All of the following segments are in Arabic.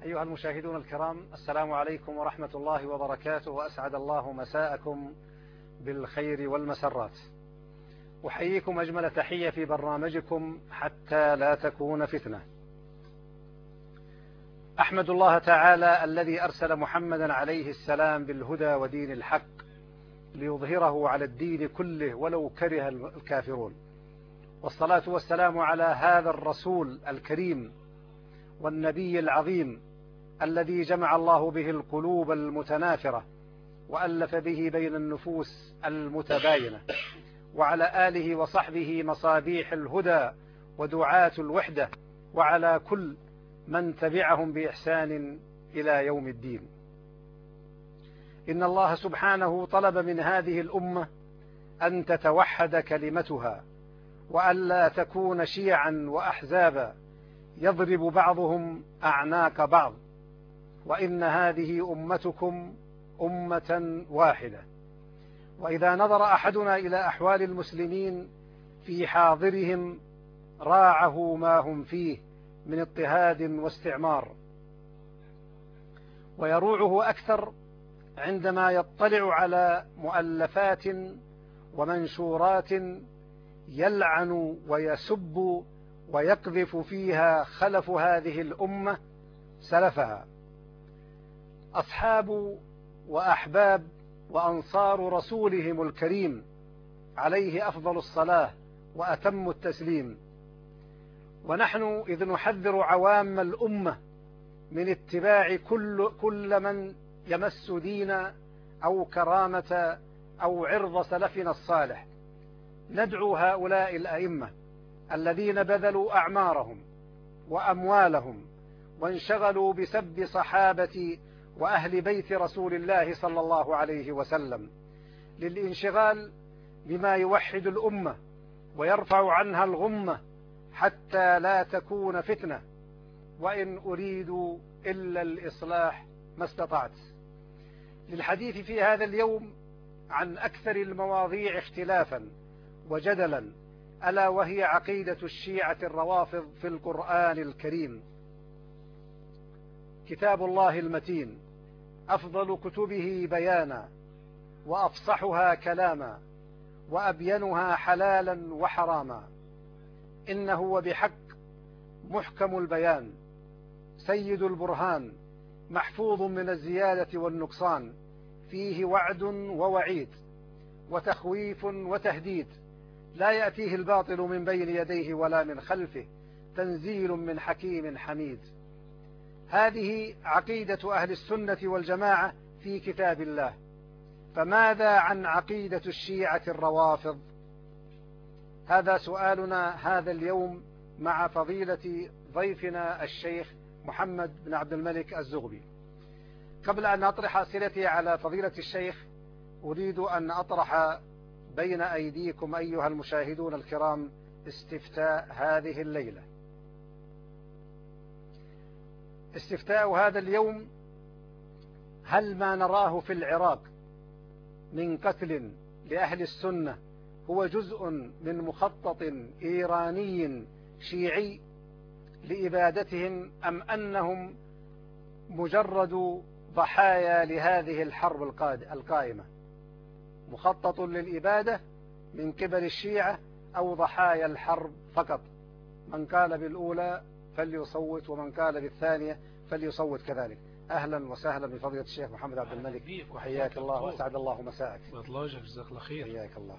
أيها المشاهدون الكرام، السلام عليكم ورحمة الله وبركاته، وأسعد الله مساءكم بالخير والمسرات. أحييكم أجمل تحية في برنامجكم حتى لا تكون فتنة. أحمد الله تعالى الذي أرسل محمدا عليه السلام بالهدى ودين الحق ليظهره على الدين كله ولو كره الكافرون، والصلاة والسلام على هذا الرسول الكريم والنبي العظيم الذي جمع الله به القلوب المتنافرة وألف به بين النفوس المتباينة، وعلى آله وصحبه مصابيح الهدى ودعاة الوحدة، وعلى كل من تبعهم بإحسان إلى يوم الدين. إن الله سبحانه طلب من هذه الأمة أن تتوحد كلمتها وألا تكون شيعا وأحزابا يضرب بعضهم أعناق بعض، وإن هذه أمتكم أمة واحدة. وإذا نظر أحدنا إلى أحوال المسلمين في حاضرهم راعه ما هم فيه من اضطهاد واستعمار، ويروعه أكثر عندما يطلع على مؤلفات ومنشورات يلعن ويسب ويقذف فيها خلف هذه الأمة سلفها، أصحاب وأحباب وأنصار رسولهم الكريم عليه أفضل الصلاة وأتم التسليم. ونحن إذ نحذر عوام الأمة من اتباع كل من يمس دين أو كرامة أو عرض سلفنا الصالح، ندعو هؤلاء الأئمة الذين بذلوا أعمارهم وأموالهم وانشغلوا بسب صحابة وأهل بيت رسول الله صلى الله عليه وسلم للانشغال بما يوحد الأمة ويرفع عنها الغمة حتى لا تكون فتنة، وإن أريد إلا الإصلاح ما استطعت. للحديث في هذا اليوم عن أكثر المواضيع اختلافا وجدلا، ألا وهي عقيدة الشيعة الروافض في القرآن الكريم. كتاب الله المتين أفضل كتبه بيانا وأفصحها كلاما وأبينها حلالا وحراما، إنه وبحق محكم البيان سيد البرهان محفوظ من الزيادة والنقصان، فيه وعد ووعيد وتخويف وتهديد، لا يأتيه الباطل من بين يديه ولا من خلفه، تنزيل من حكيم حميد. هذه عقيدة أهل السنة والجماعة في كتاب الله. فماذا عن عقيدة الشيعة الروافض؟ هذا سؤالنا هذا اليوم مع فضيلة ضيفنا الشيخ محمد بن عبد الملك الزغبي. قبل أن أطرح أسئلتي على فضيلة الشيخ، أريد أن أطرح بين أيديكم أيها المشاهدون الكرام استفتاء هذه الليلة. استفتاء هذا اليوم: هل ما نراه في العراق من قتل لأهل السنة هو جزء من مخطط إيراني شيعي لإبادتهم، أم أنهم مجرد ضحايا لهذه الحرب القائمة؟ مخطط للإبادة من قبل الشيعة أو ضحايا الحرب فقط؟ من قال بالأولى فليصوت، ومن قال بالثانية فليصوت كذلك. أهلا وسهلا بفضيلة الشيخ محمد عبد الملك، وحياك الله وأسعد الله مساءك. الله يجزاك، جزاك الله خير. حياك الله.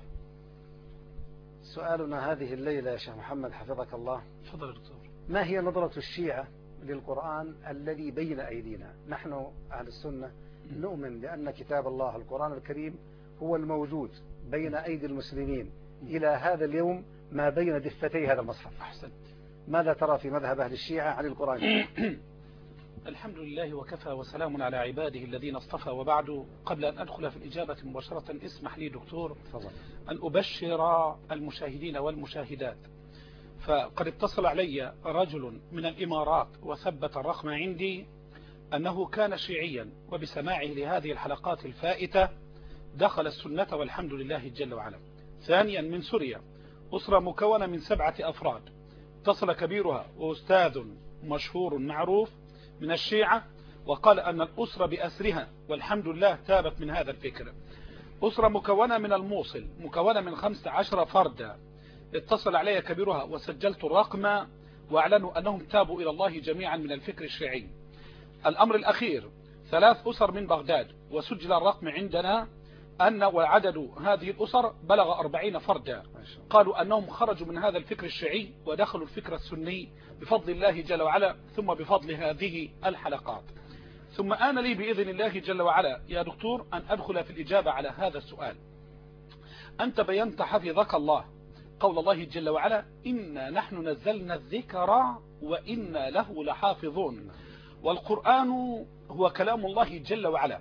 سؤالنا هذه الليلة يا شيخ محمد حفظك الله، تفضل يا دكتور، ما هي نظرة الشيعة للقرآن الذي بين أيدينا؟ نحن أهل السنة نؤمن بأن كتاب الله القرآن الكريم هو الموجود بين أيدي المسلمين إلى هذا اليوم ما بين دفتي هذا المصحف. أحسنت. ماذا ترى في مذهب أهل الشيعة عن القرآن؟ الحمد لله وكفى وسلام على عباده الذين اصطفى، وبعد. قبل أن أدخل في الإجابة مباشرة اسمح لي دكتور أن أبشر المشاهدين والمشاهدات. فقد اتصل علي رجل من الإمارات وثبت الرقم عندي أنه كان شيعيا، وبسماعه لهذه الحلقات الفائتة دخل السنة والحمد لله جل وعلا. ثانيا من سوريا، أسرة مكونة من 7 أفراد، اتصل كبيرها وأستاذ مشهور معروف من الشيعة، وقال أن الأسرة بأسرها والحمد لله تابت من هذا الفكر. أسرة مكونة من الموصل، مكونة من 15 فردا، اتصل علي كبيرها وسجلت الرقم واعلنوا أنهم تابوا إلى الله جميعا من الفكر الشيعي. الأمر الأخير 3 أسر من بغداد، وسجل الرقم عندنا أن وعدد هذه الأسر بلغ 40 فردا، قالوا أنهم خرجوا من هذا الفكر الشيعي ودخلوا الفكر السني بفضل الله جل وعلا، ثم بفضل هذه الحلقات. ثم آن لي بإذن الله جل وعلا يا دكتور أن أدخل في الإجابة على هذا السؤال. أنت بينت حفظك الله قول الله جل وعلا إنا نحن نزلنا الذكر وإنا له لحافظون، والقرآن هو كلام الله جل وعلا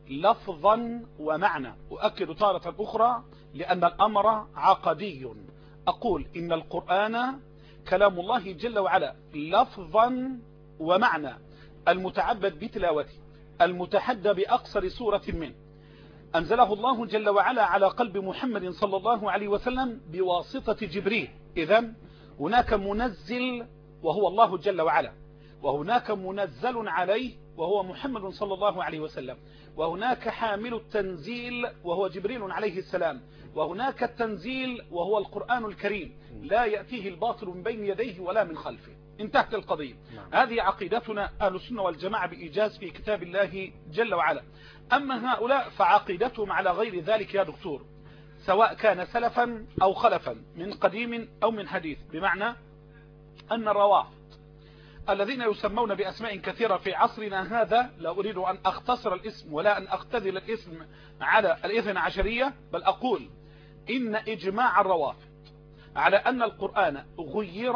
لفظا ومعنى. أؤكد تارة أخرى لأن الأمر عقدي، أقول إن القرآن كلام الله جل وعلا لفظا ومعنى، المتعبد بتلاوته، المتحدى بأقصر سورة منه، أنزله الله جل وعلا على قلب محمد صلى الله عليه وسلم بواسطة جبريل. إذن هناك منزل وهو الله جل وعلا، وهناك منزل عليه وهو محمد صلى الله عليه وسلم، وهناك حامل التنزيل وهو جبريل عليه السلام، وهناك التنزيل وهو القرآن الكريم لا يأتيه الباطل من بين يديه ولا من خلفه. انتهت القضية. هذه عقيدتنا أهل السنة والجماعة بإيجاز في كتاب الله جل وعلا. أما هؤلاء فعقيدتهم على غير ذلك يا دكتور، سواء كان سلفا أو خلفا من قديم أو من حديث، بمعنى أن الروافض الذين يسمون بأسماء كثيرة في عصرنا هذا، لا أريد أن أختصر الاسم ولا أن أختزل الاسم على الإثنى عشرية، بل أقول إن إجماع الروافض على أن القرآن غير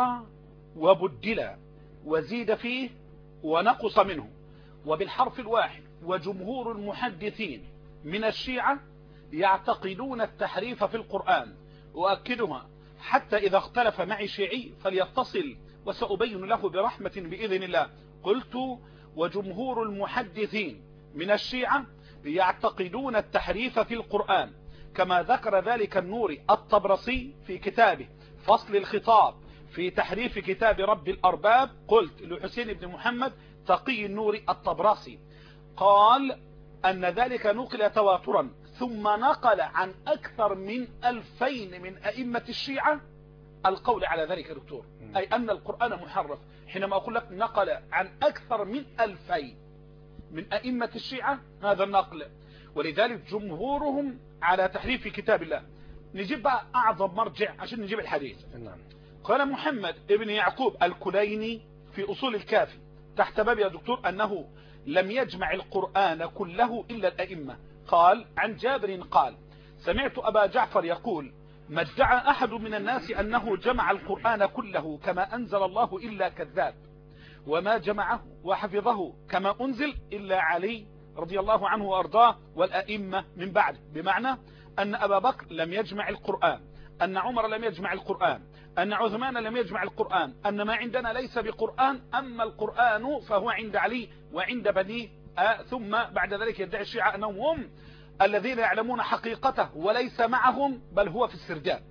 وبدل وزيد فيه ونقص منه وبالحرف الواحد، وجمهور المحدثين من الشيعة يعتقدون التحريف في القرآن. وأكدها حتى إذا اختلف معي شيعي فليتصل وسأبين له برحمة بإذن الله. قلت وجمهور المحدثين من الشيعة يعتقدون التحريف في القرآن، كما ذكر ذلك النوري الطبرسي في كتابه فصل الخطاب في تحريف كتاب رب الأرباب. قلت لحسين بن محمد تقي النوري الطبرسي قال أن ذلك نقل تواترا، ثم نقل عن أكثر من 2000 من أئمة الشيعة القول على ذلك يا دكتور، أي أن القرآن محرف. حينما أقول لك نقل عن أكثر من 2000 من أئمة الشيعة هذا النقل، ولذلك جمهورهم على تحريف كتاب الله. نجيب بقى أعظم مرجع عشان نجيب الحديث. قال محمد ابن يعقوب الكليني في أصول الكافي تحت باب يا دكتور أنه لم يجمع القرآن كله إلا الأئمة. قال عن جابر قال سمعت أبا جعفر يقول ما ادعى أحد من الناس أنه جمع القرآن كله كما أنزل الله إلا كذاب، وما جمعه وحفظه كما أنزل إلا علي رضي الله عنه وأرضاه والأئمة من بعده. بمعنى أن أبا بكر لم يجمع القرآن، أن عمر لم يجمع القرآن، أن عثمان لم يجمع القرآن، أن ما عندنا ليس بقرآن، أما القرآن فهو عند علي وعند بنيه. ثم بعد ذلك يدعي الشيعة أنهم هم الذين يعلمون حقيقته وليس معهم بل هو في السرداب.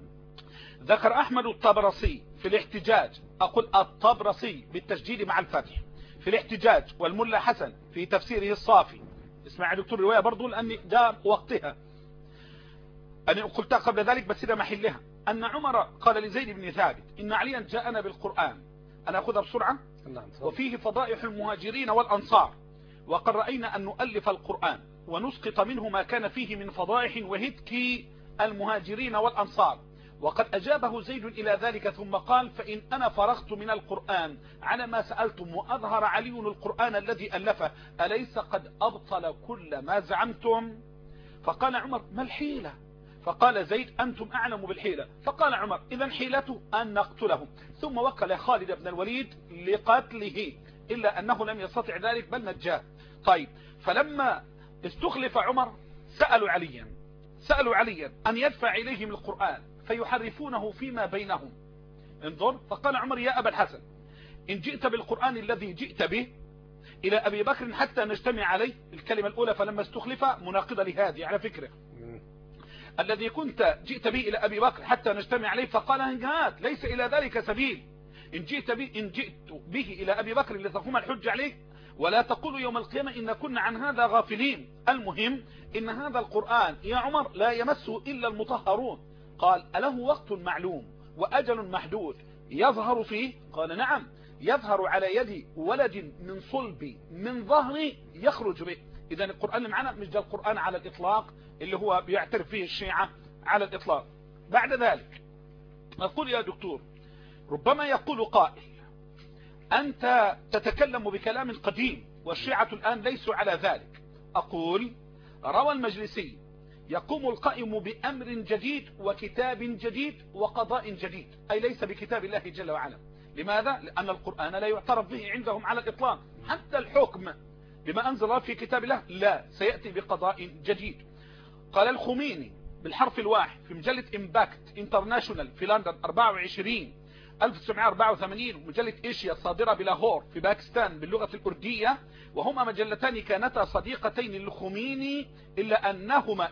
ذكر أحمد الطبرسي في الاحتجاج، أقول الطبرسي بالتشديد مع الفتح في الاحتجاج، والملا حسن في تفسيره الصافي. اسمع يا دكتور رواية برضو لأن ده وقتها، أنا قلتها قبل ذلك بس ده محلها، أن عمر قال لزيد بن ثابت إن عليا جاءنا بالقرآن، أنا أخذها بسرعة، وفيه فضائح المهاجرين والأنصار، وقد رأينا أن نؤلف القرآن ونسقط منه ما كان فيه من فضائح وهتك المهاجرين والأنصار. وقد أجابه زيد إلى ذلك ثم قال فإن أنا فرغت من القرآن على ما سألتم وأظهر علي القرآن الذي ألفه أليس قد أبطل كل ما زعمتم؟ فقال عمر ما الحيلة؟ فقال زيد أنتم أعلم بالحيلة. فقال عمر إذن حيلته أن نقتله. ثم وكل خالد بن الوليد لقتله، إلا أنه لم يستطع ذلك بل نجاه. طيب فلما استخلف عمر سألوا عليا أن يدفع إليهم القرآن فيحرفونه فيما بينهم. انظر، فقال عمر يا أبا الحسن إن جئت بالقرآن الذي جئت به إلى أبي بكر حتى نجتمع عليه، الكلمة الأولى فلما استخلف مناقضة لهذه على فكرة، الذي كنت جئت به إلى أبي بكر حتى نجتمع عليه، فقال ليس إلى ذلك سبيل، إن جئت به إلى أبي بكر لتقوم الحج عليه ولا تقولوا يوم القيامة إن كنا عن هذا غافلين. المهم إن هذا القرآن يا عمر لا يمسه إلا المطهرون. قال أله وقت معلوم وأجل محدود يظهر فيه؟ قال نعم، يظهر على يد ولد من صلبي من ظهري يخرج به. إذا القرآن اللي معنا مش ده القرآن على الإطلاق اللي هو بيعترف فيه الشيعة على الإطلاق. بعد ذلك أقول يا دكتور، ربما يقول قائل أنت تتكلم بكلام قديم والشيعة الآن ليسوا على ذلك. أقول روى المجلسي يقوم القائم بأمر جديد وكتاب جديد وقضاء جديد، أي ليس بكتاب الله جل وعلا. لماذا؟ لأن القرآن لا يعترف به عندهم على الإطلاق، حتى الحكم بما أنزل الله في كتاب الله لا، سيأتي بقضاء جديد. قال الخميني بالحرف الواحد في مجلة إمباكت انترناشونال في لندن 24/1984، ومجلة إيشيا الصادرة بلاهور في باكستان باللغة الأردية، وهما مجلتان كانتا صديقتين للخميني إلا أنهما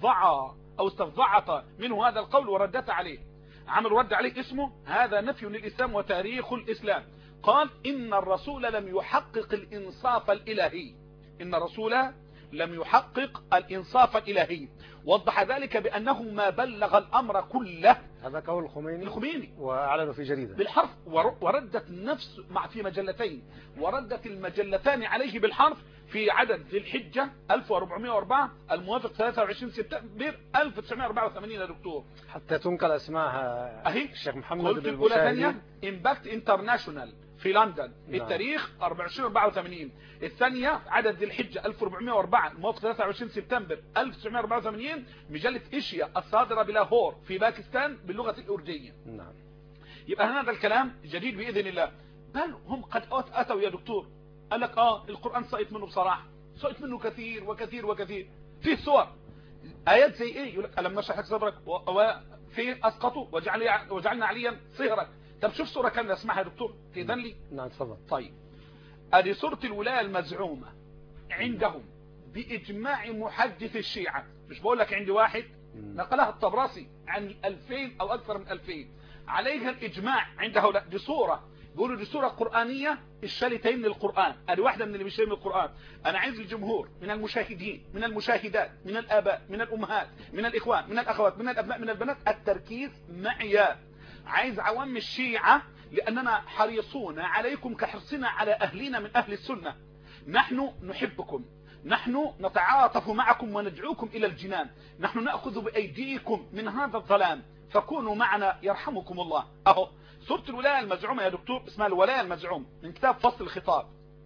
استفضعتا منه هذا القول وردت عليه. عمل رد عليه اسمه هذا نفي للإسلام وتاريخ الإسلام. قال إن الرسول لم يحقق الإنصاف الإلهي، إن الرسول لم يحقق الإنصاف الإلهي. وضح ذلك بأنه ما بلغ الأمر كله. هذا قول الخميني وأعلنوا في جريدة بالحرف، وردت نفس في مجلتين، وردت المجلتان عليه بالحرف في عدد ذي الحجة 1404 الموافق 23 سبتمبر 1984 يا دكتور. حتى تنقل اسمائها أهي الشيخ محمد قلت الأولى ثانية إمباكت انترناشونال في لندن. نعم. التاريخ 24/84. الثانية عدد ذي الحجة 1404 الموافق 23 سبتمبر 1984 مجلة إيشيا الصادرة بلاهور في باكستان باللغة الأردية. نعم. يبقى هذا الكلام جديد بإذن الله. بل هم قد أتوا يا دكتور قال لك القرآن سقط منه بصراحة، سقط منه كثير وكثير وكثير. فيه صور آيات زي إيه؟ يقول لك ألم نشرح لك صدرك، وفيه أسقطوا وجعلنا عليا صهرك. طب شوف صورة كاملة اسمعها يا دكتور تأذن لي. نعم تفضل. طيب ادي صورة الولاية المزعومة عندهم بإجماع محدث الشيعة، مش بقول لك عندي واحد، نقلها الطبراسي عن 2000 أو أكثر من 2000 عليها الإجماع عند هؤلاء. دي صورة بيقولوا دي صورة قرآنية الشالتين للقرآن. ادي واحدة من اللي بيشتري من القرآن. أنا عايز الجمهور من المشاهدين من المشاهدات من الآباء من الأمهات من الإخوان من الأخوات من الأبناء من البنات التركيز معي. عايز عوام الشيعة لأننا حريصون عليكم كحرصنا على أهلنا من أهل السنة. نحن نحبكم، نحن نتعاطف معكم وندعوكم إلى الجنان، نحن نأخذ بأيديكم من هذا الظلام فكونوا معنا يرحمكم الله. أهو سورة الولاية المزعومة يا دكتور اسمها الولاية المزعوم من كتاب فصل الخطاب.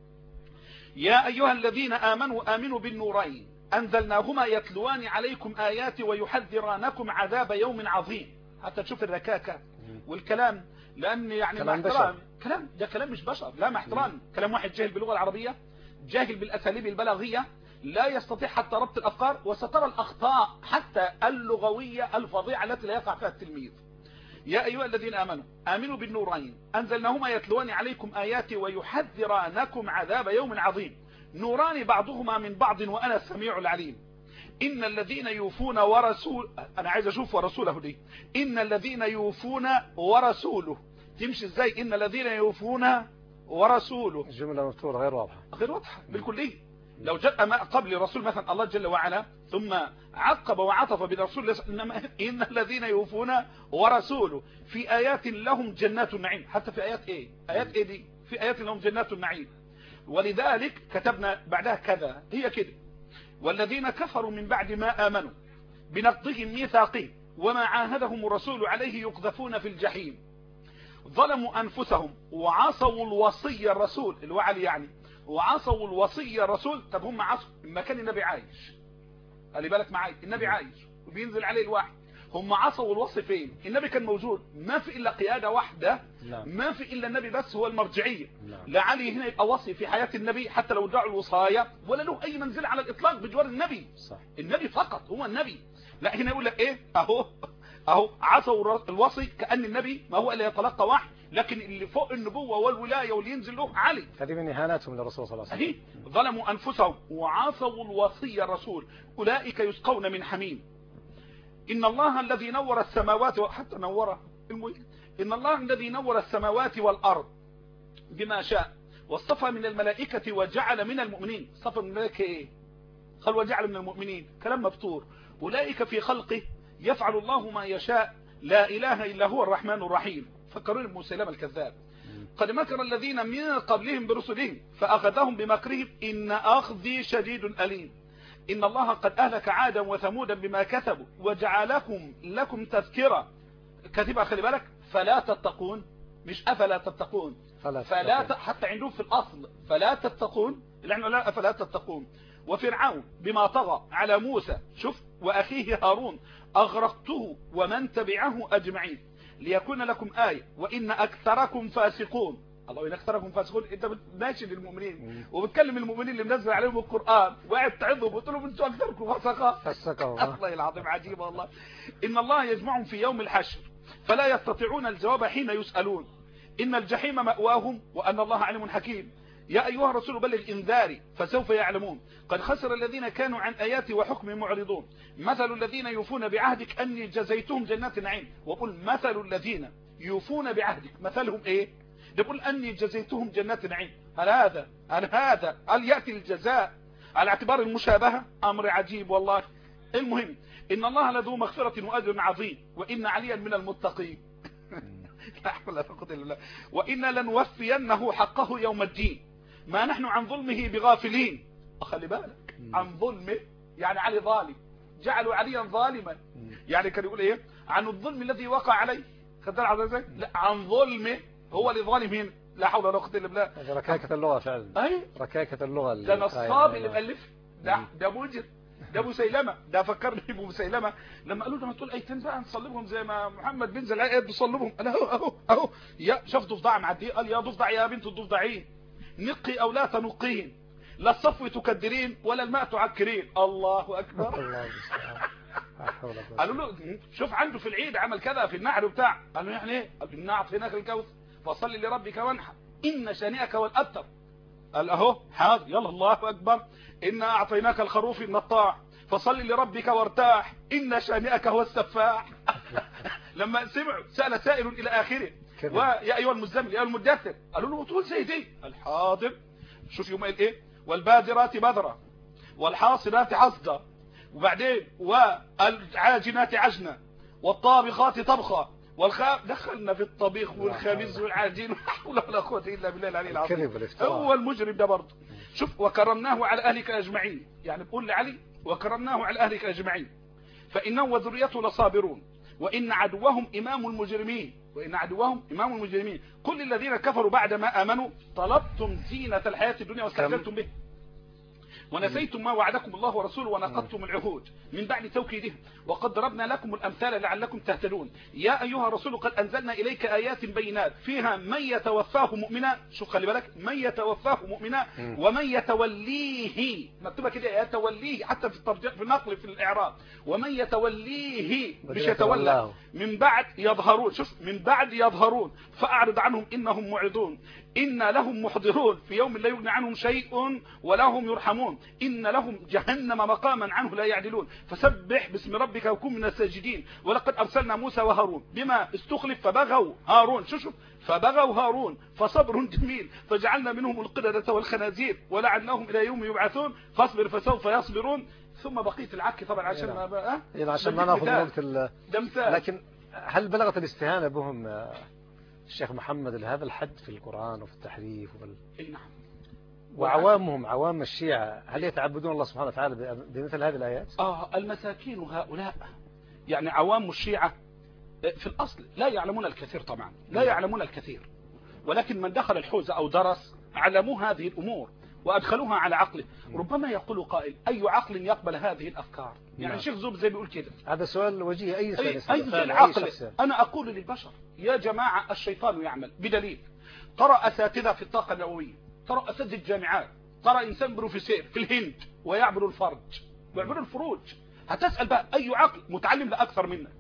يا أيها الذين آمنوا بالنورين أنزلناهما يتلوان عليكم آيات ويحذرانكم عذاب يوم عظيم. حتى تشوف الركاكة والكلام، لأن يعني مع احترام كلام ده كلام مش بشر، لا مع احترام كلام واحد جاهل باللغة العربية، جاهل بالأساليب البلاغية، لا يستطيع حتى ربط الأفكار، وسترى الأخطاء حتى اللغوية الفظيعة التي لا يقع فيها التلميذ. يا أيها الذين آمنوا بالنورين أنزلناهما يتلوان عليكم آيات ويحذرانكم عذاب يوم عظيم. نوران بعضهما من بعض وأنا السميع العليم. إن الذين يوفون ورسول، أنا عايز أشوف ورسوله دي، إن الذين يوفون ورسوله تمشي إزاي؟ إن الذين يوفون ورسوله الجملة مفتوحة غير واضحة، غير واضحة بالكلية. لو جاء ما قبل رسول مثلا الله جل وعلا ثم عقب وعطف بالرسول، إنما إن الذين يوفون ورسوله في آيات لهم جنات النعيم. حتى في آيات إيه؟ آيات إيه دي؟ في آيات لهم جنات النعيم. ولذلك كتبنا بعدها كذا، هي كده: والذين كفروا من بعد ما آمنوا بنقضهم ميثاقهم وما عاهدهم الرسول عليه يقذفون في الجحيم ظلموا أنفسهم وعصوا الوصي الرسول الوعلي يعني، وعصوا الوصي الرسول. طب هم عصوا ما كان النبي عايش، خلي بالك معايا، النبي عايش وبينزل عليه الوحي. هم عصوا الوصي فين؟ النبي كان موجود، ما في إلا قيادة واحدة، ما في إلا النبي بس هو المرجعية. لا علي هنا يبقى وصي في حياة النبي حتى لو ادعوا الوصاية، ولا له أي منزل على الإطلاق بجوار النبي. صح. النبي فقط هو النبي. لا هنا يقول لك إيه؟ أهو عصوا الوصي، كأن النبي ما هو إلا يتلقى وحي، لكن اللي فوق النبوة والولاية واللي ينزل له علي. هذه من إهاناتهم للرسول صلى الله عليه وسلم. ظلموا أنفسهم وعصوا الوصي الرسول أولئك يسقون من حميم. إن الله الذي نور السماوات حتى نور إن الله الذي نور السماوات والأرض بما شاء واصطفى من الملائكة وجعل من المؤمنين. اصطفى من الملائكة ايه؟ قال وجعل من المؤمنين، كلام مبتور. أولئك في خلقه يفعل الله ما يشاء لا إله إلا هو الرحمن الرحيم. فكرون بمسيلمة الكذاب. قد مكر الذين من قبلهم برسلهم فأخذهم بمكرهم إن أخذي شديد أليم. إن الله قد أهلك عادا وثمودا بما كسبوا وجعلكم لكم تذكرة كاتبها، خلي بالك، فلا تتقون، مش أفلا تتقون، حتى عندهم في الأصل فلا تتقون، لا أفلا تتقون. وفرعون بما طغى على موسى، شوف، وأخيه هارون أغرقته ومن تبعه أجمعين ليكون لكم آية وإن أكثركم فاسقون. الله، إن أكثركم فاسقون، أنت بتناشد المؤمنين وبتكلم المؤمنين اللي منزل عليهم القرآن وقاعد تعظهم وتقول لهم أنتم أكثركم فسقا. الله العظيم عجيب والله. إن الله يجمعهم في يوم الحشر فلا يستطيعون الجواب حين يسألون إن الجحيم مأواهم وأن الله عليم حكيم. يا أيها الرسول بلغ إنذاري فسوف يعلمون. قد خسر الذين كانوا عن آياتي وحكمي معرضون. مثل الذين يوفون بعهدك أني جزيتهم جنات نعيم. وقل مثل الذين يوفون بعهدك، مثلهم إيه؟ يقول أني جزيتهم جنات نعيم. هل يأتي الجزاء على اعتبار المشابهة؟ أمر عجيب والله. المهم، إن الله لذو مغفرة وأجر عظيم وإن عليا من المتقين. لا حول ولا قوة إلا بالله. وإن لنوفينه حقه يوم الدين ما نحن عن ظلمه بغافلين. خلي بالك، عن ظلمه يعني علي ظالم، جعلوا عليا ظالما، يعني كان يقول ايه عن الظلم الذي وقع عليه، خدت بالك؟ لا، عن ظلمه هو لظالمين. لا حول ولا قوة الا بالله. ركاكة اللغة فعلا. اي ركاكة اللغة. ده نصاب اللي مؤلف ده مجر، ده ابو سيلمة. ده فكرني بابو سيلمة لما قالوا له ما تقول ايتين بقى نصلبهم زي ما محمد بينزل ايات بيصلبهم. انا اهو يا شاف ضفدع معديه، قال يا ضفدع يا بنت الضفدعين نقي او لا تنقين، لا الصفو تكدرين ولا الماء تعكرين. الله اكبر. الله قالوا له شوف عنده في العيد عمل كذا في النحر وبتاع. قالوا يعني ايه؟ قال إنا أعطيناك الكوثر فصل لربك وانحر إن شانئك هو الأبتر. قال اهو حاضر، يلا الله اكبر. إنا أعطيناك الخروف النطاع فصل لربك وارتاح إن شانئك هو السفاح. لما سمعوا سأل سائل إلى آخره ويا أيها المزمل يا المدثر، قالوا له طول زي دي. الحاضر. شوف يوم قال ايه؟ والبادرات بدرا والحاصلات حصدا، وبعدين والعاجنات عجنا والطابخات طبخا دخلنا في الطبيخ والخبز والعجين. لا حول ولا قوة إلا بالله العلي العظيم. هو المجرم ده برضه. شوف، وكرمناه على أهلك أجمعين، يعني بقول لعلي وكرمناه على أهلك أجمعين فإنه وذريته لصابرون وإن عدوهم إمام المجرمين. كل الذين كفروا بعد ما آمنوا طلبتم زينة الحياة الدنيا واستعجلتم به ونسيتم ما وعدكم الله ورسوله ونقضتم العهود من بعد توكيدهم وقد ضربنا لكم الأمثال لعلكم تهتدون. يا أيها الرسول قد أنزلنا إليك آيات بينات فيها من يتوفاه مؤمنا، شوف خلي بالك، من يتوفاه مؤمنا ومن يتوليه، مكتوبة كده يتوليه حتى في الترجمة في النقل في الإعراب، ومن يتوليه مش يتولى، من بعد يظهرون، شوف من بعد يظهرون فأعرض عنهم إنهم معرضون إن لهم محضرون في يوم لا يغني عنهم شيء ولا هم يرحمون إن لهم جهنم مقاما عنه لا يعدلون فسبح باسم ربك وكن من الساجدين. ولقد أرسلنا موسى وهارون بما استخلف فبغوا هارون، شوف فبغوا هارون فصبر جميل فجعلنا منهم القردة والخنازير ولعناهم إلى يوم يبعثون فاصبر فسوف يصبرون. ثم بقية العك طبعا عشان ما بقى عشان ما ناخذ وقت لكن هل بلغت الاستهانة بهم الشيخ محمد لهذا الحد في القرآن وفي التحريف نعم. وعوامهم عوام الشيعة هل يتعبدون الله سبحانه وتعالى بمثل هذه الآيات؟ المساكين هؤلاء يعني عوام الشيعة في الأصل لا يعلمون الكثير طبعا، لا يعلمون الكثير، ولكن من دخل الحوزة أو درس علموا هذه الأمور وأدخلوها على عقله. ربما يقول قائل أي عقل يقبل هذه الأفكار؟ يعني الشيخ زوب زي بيقول كده. هذا سؤال وجيه أي العقل. أنا أقول للبشر يا جماعة الشيطان يعمل بدليل. ترى أساتذة في الطاقة النووية، ترى أساتذة الجامعات، ترى إنسان بروفيسور في الهند ويعبر الفرج ويعبر الفروج. هتسأل بقى أي عقل متعلم لأكثر منك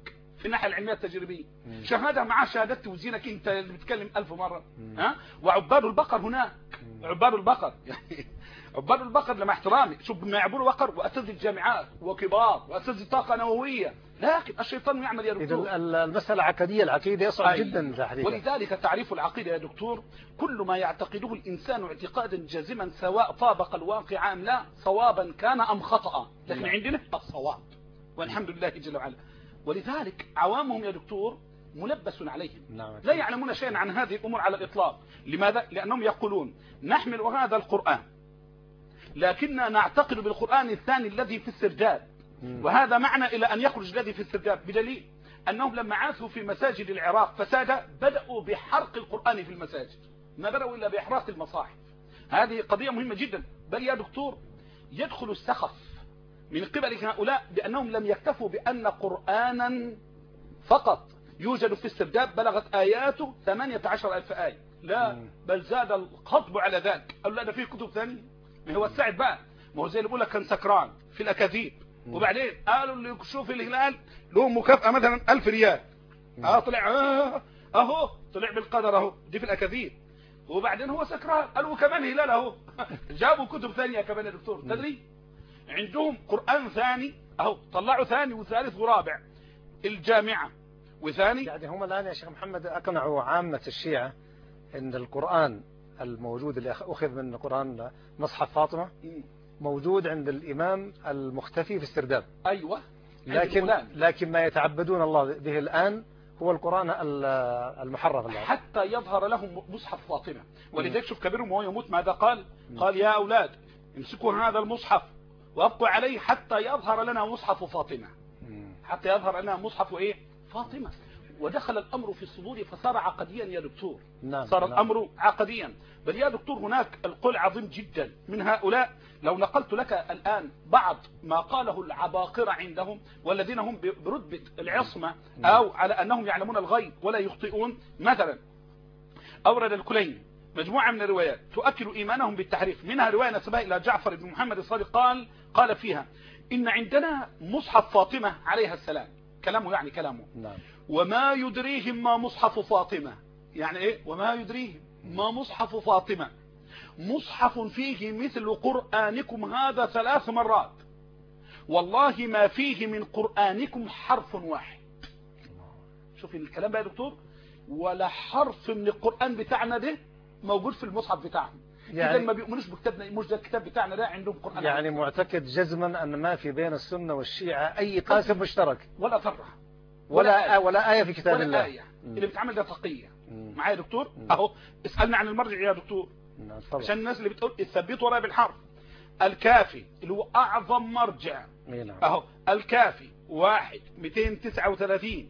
في الناحيه العلميه التجريبيه. شهاده مع شهادتي وزينك انت اللي بتتكلم 1000 مره. ها، وعباد البقر هناك، عباد البقر يعني عباد البقر لما احترامي، شوف ما يعبدوا بقر واساتذه الجامعات وكبار واساتذه طاقه نوويه، لكن الشيطان يعمل يا دكتور. إذا المسألة عقدية، العقيدة يصعب جدا تحريفها. ولذلك تعريف العقيدة يا دكتور كل ما يعتقده الإنسان اعتقادا جازما سواء طابق الواقع أم لا، صوابا كان أم خطأ، لكن عندنا الصواب والحمد لله جل وعلا. ولذلك عوامهم يا دكتور ملبس عليهم، لا يعلمون شيئا عن هذه الأمور على الإطلاق. لماذا؟ لأنهم يقولون نحمل هذا القرآن لكننا نعتقد بالقرآن الثاني الذي في السرداب، وهذا معنى إلى أن يخرج الذي في السرداب، بدليل أنهم لما عاثوا في مساجد العراق فساد بدأوا بحرق القرآن في المساجد، ما بدأوا إلا بإحراق المصاحف. هذه قضية مهمة جدا. بل يا دكتور يدخل السخف من قبل هؤلاء بأنهم لم يكتفوا بأن قرآنا فقط يوجد في السرداب بلغت آياته 18,000 آية، لا بل زاد الخطب على ذلك. قالوا لا ده فيه كتب ثانية. ما هو السعد بقى، ما هو زي اللي بيقول لك كان سكران في الأكاذيب، وبعدين قالوا اللي يشوف الهلال له مكافأة مثلا 1000 ريال. طلع اهو طلع بالقدر اهو، دي في الأكاذيب. وبعدين هو سكران، قالوا كمان هلال اهو. جابوا كتب ثانية كمان يا دكتور، تدري عندهم قرآن ثاني اهو، طلعوا ثاني وثالث ورابع، الجامعة وثاني. يعني هم الآن يا شيخ محمد أقنعوا عامة الشيعة أن القرآن الموجود اللي أخذ من القرآن مصحف فاطمة موجود عند الإمام المختفي في السرداب. أيوة. لكن ما يتعبدون الله به الآن هو القرآن المحرف الله. حتى يظهر لهم مصحف فاطمة. ولذلك شوف كبيرهم وهو يموت ماذا قال؟ قال يا أولاد امسكوا هذا المصحف وابقوا عليه حتى يظهر لنا مصحف فاطمة. حتى يظهر لنا مصحف ايه؟ فاطمة. ودخل الأمر في الصدور فصار عقديا يا دكتور. صار الأمر عقديا. بل يا دكتور هناك القول عظيم جدا من هؤلاء. لو نقلت لك الآن بعض ما قاله العباقرة عندهم والذين هم برتبة العصمة أو على أنهم يعلمون الغيب ولا يخطئون. مثلا أورد الكليني مجموعة من الروايات تؤكد إيمانهم بالتحريف، منها رواية نسبها إلى جعفر بن محمد الصادق قال فيها إن عندنا مصحف فاطمة عليها السلام، كلامه يعني كلامه. وما يدريهم ما مصحف فاطمة، يعني إيه وما يدريهم ما مصحف فاطمة؟ مصحف فيه مثل قرآنكم هذا 3 مرات، والله ما فيه من قرآنكم حرف واحد. شوف الكلام بقى يا دكتور، ولا حرف من القرآن بتاعنا ده موجود في المصحف بتاعهم. يعني إذا ما بيؤمنوش بكتابنا، مش ده الكتاب بتاعنا ده عندهم قرآن. يعني معتقد جزما أن ما في بين السنة والشيعة أي قاسم مشترك ولا ذرة ولا آية في كتاب ولا الله. آية. اللي بتعمل ده تقية. معايا يا دكتور؟ أهو اسألنا عن المرجع يا دكتور. عشان الناس اللي بتقول الثبيت وراء بالحرف. الكافي اللي هو أعظم مرجع. أهو الكافي 1 239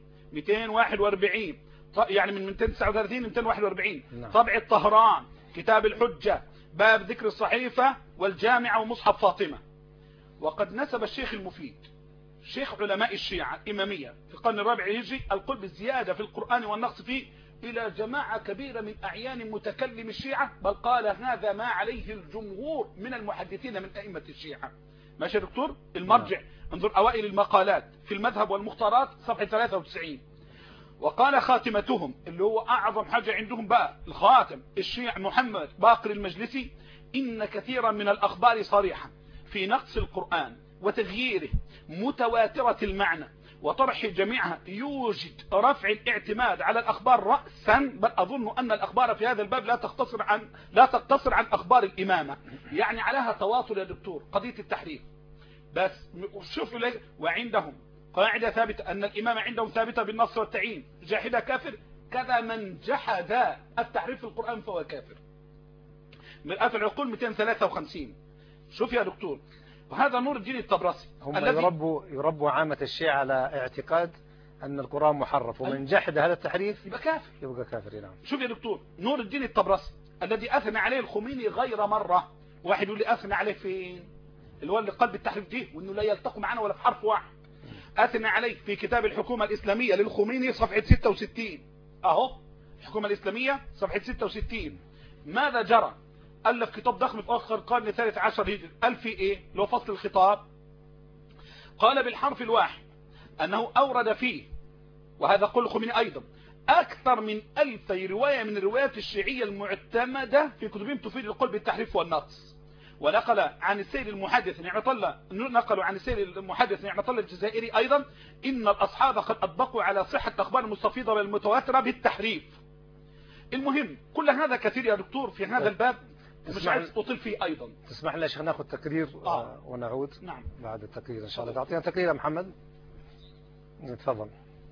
241 يعني من 239 ل 241. طبع الطهران، كتاب الحجة، باب ذكر الصحيفة والجامعة ومصحف فاطمة. وقد نسب الشيخ المفيد شيخ علماء الشيعة الإمامية في القرن الرابع الهجري القول بالزيادة في القرآن والنقص فيه إلى جماعة كبيرة من أعيان متكلم الشيعة، بل قال هذا ما عليه الجمهور من المحدثين من أئمة الشيعة. ماشي يا دكتور؟ المرجع انظر أوائل المقالات في المذهب والمختارات صفحة 93. وقال خاتمتهم اللي هو أعظم حاجة عندهم بقى الخاتم الشيع محمد باقر المجلسي: إن كثيرا من الأخبار صريحة في نقص القرآن وتغييره متواترة المعنى وطرح جميعها يوجد رفع الاعتماد على الأخبار رأسا، بل أظن أن الأخبار في هذا الباب لا تقتصر عن أخبار الإمامة، يعني عليها تواصل يا دكتور قضية التحريف. بس شوفوا ليه. وعندهم قاعدة ثابتة أن الإمامة عندهم ثابتة بالنص والتعيين، جاحد كافر، كذا من جحد التحريف في القرآن فهو كافر. مرآة العقول 253. شوف يا دكتور، وهذا نور الدين الطبرسي هم يربوا عامة الشيعة على اعتقاد أن القرآن محرف، ومن جحد هذا التحريف يبقى كافر. نعم. شوف يا دكتور، نور الدين الطبرسي الذي أثنى عليه الخميني غير مرة. واحد يقول لي أثنى عليه فين؟ اللي هو اللي قلب التحريف دي وإنه لا يلتقي معنا ولا في حرف واحد. أثنى عليه في كتاب الحكومة الإسلامية للخميني صفحة 66. أهو الحكومة الإسلامية صفحة 66. ماذا جرى؟ ألف كتاب ضخم في آخر القرن 13 هجري. قال في إيه؟ لو فصل الخطاب. قال بالحرف الواحد أنه أورد فيه وهذا قول الخميني أيضا، أكثر من 1000 رواية من الروايات الشيعية المعتمدة في كتبهم تفيد القول بالتحريف والنقص. ونقل عن السيد المحدث نعمة الله الجزائري أيضا إن الأصحاب قد أطبقوا على صحة أخبار المستفيضة والمتواترة بالتحريف. المهم كل هذا كثير يا دكتور في هذا الباب، ومش عايز أطيل فيه أيضا. تسمح لنا شيخ ناخذ تقرير ونعود. نعم. بعد التقرير إن شاء الله تعطينا تقرير يا محمد. تفضل.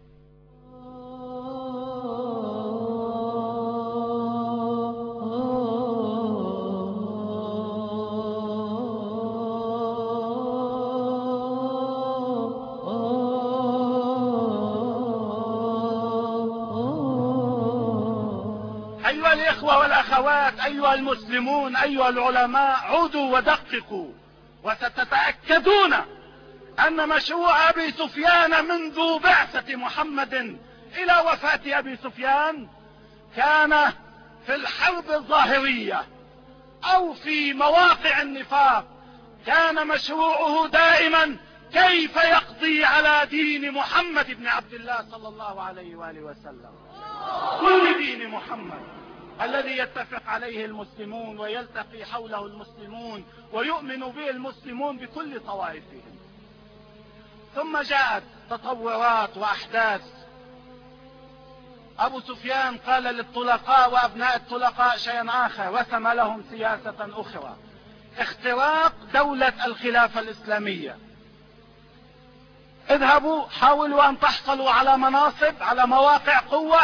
أيها الإخوة والأخوات، أيها المسلمون، أيها العلماء، عودوا ودققوا وستتأكدون أن مشروع أبي سفيان منذ بعثة محمد إلى وفاة أبي سفيان كان في الحرب الظاهرية أو في مواقع النفاق، كان مشروعه دائما كيف يقضي على دين محمد بن عبد الله صلى الله عليه وآله وسلم، كل دين محمد الذي يتفق عليه المسلمون ويلتقي حوله المسلمون ويؤمن به المسلمون بكل طوائفهم. ثم جاءت تطورات وأحداث. أبو سفيان قال للطلقاء وأبناء الطلقاء شيئا آخر، رسم لهم سياسة أخرى، اختراق دولة الخلافة الإسلامية. اذهبوا حاولوا أن تحصلوا على مناصب، على مواقع قوة.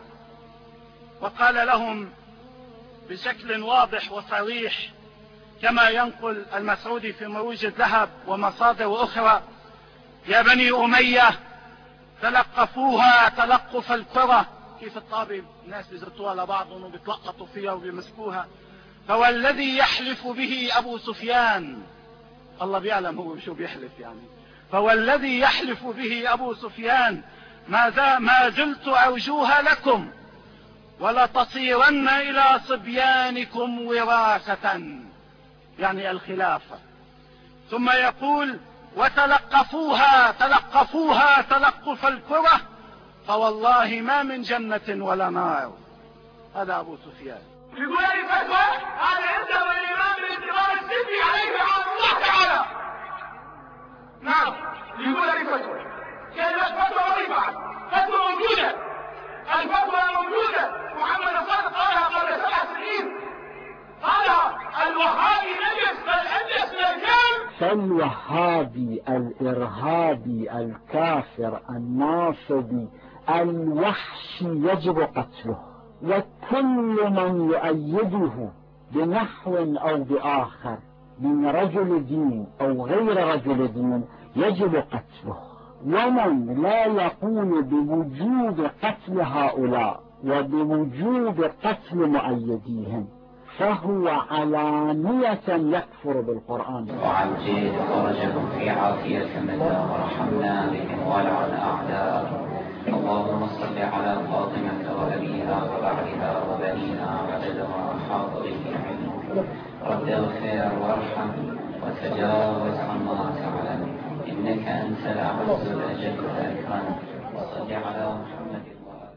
وقال لهم بشكل واضح وصريح كما ينقل المسعودي في مروج الذهب ومصادر أخرى: يا بني أمية تلقفوها تلقف الكرة. كيف الطابة الناس بيزرطوها على بعضهم وبيتلقطوا فيها وبيمسكوها. فوالذي يحلف به أبو سفيان، الله بيعلم هو شو بيحلف يعني، فوالذي يحلف به أبو سفيان ما زلت أرجوها لكم ولا تصيرن إلى صبيانكم وراثة، يعني الخلافة. ثم يقول: وتلقفوها تلقف الكرة، فوالله ما من جنة ولا نار. هذا أبو سفيان. يقول لي فتوى هذا عندما الإمام الانتظار السيفي عليه رحمه الله تعالى. نعم، يقول لي فتوى كانت فتوى مرفعة، فتوى موجودة، الفتوى موجودة، محمد الصادق قالها قبل 7 سنين. قال الوهابي نجس بل أنجس من الكلب. فالوهابي الإرهابي الكافر الناصبي الوحشي يجب قتله، وكل من يؤيده بنحو أو بآخر من رجل دين أو غير رجل دين يجب قتله. ومن لا يقول بوجوب قتل هؤلاء وبوجوب قتل مؤيديهم فهو علانية يكفر بالقرآن. وعجل فرجهم في عافية مدى ورحمنا بهم ولعن أعداء. اللهم صل على فاطمة وأبيها وبعدها وبنيها عدد ما أحاط به علمك. رب اغفر وارحم وتجاوز عما تعلم، إنك أنت الأعز الأجل الأكرم. وصل على محمد وآله.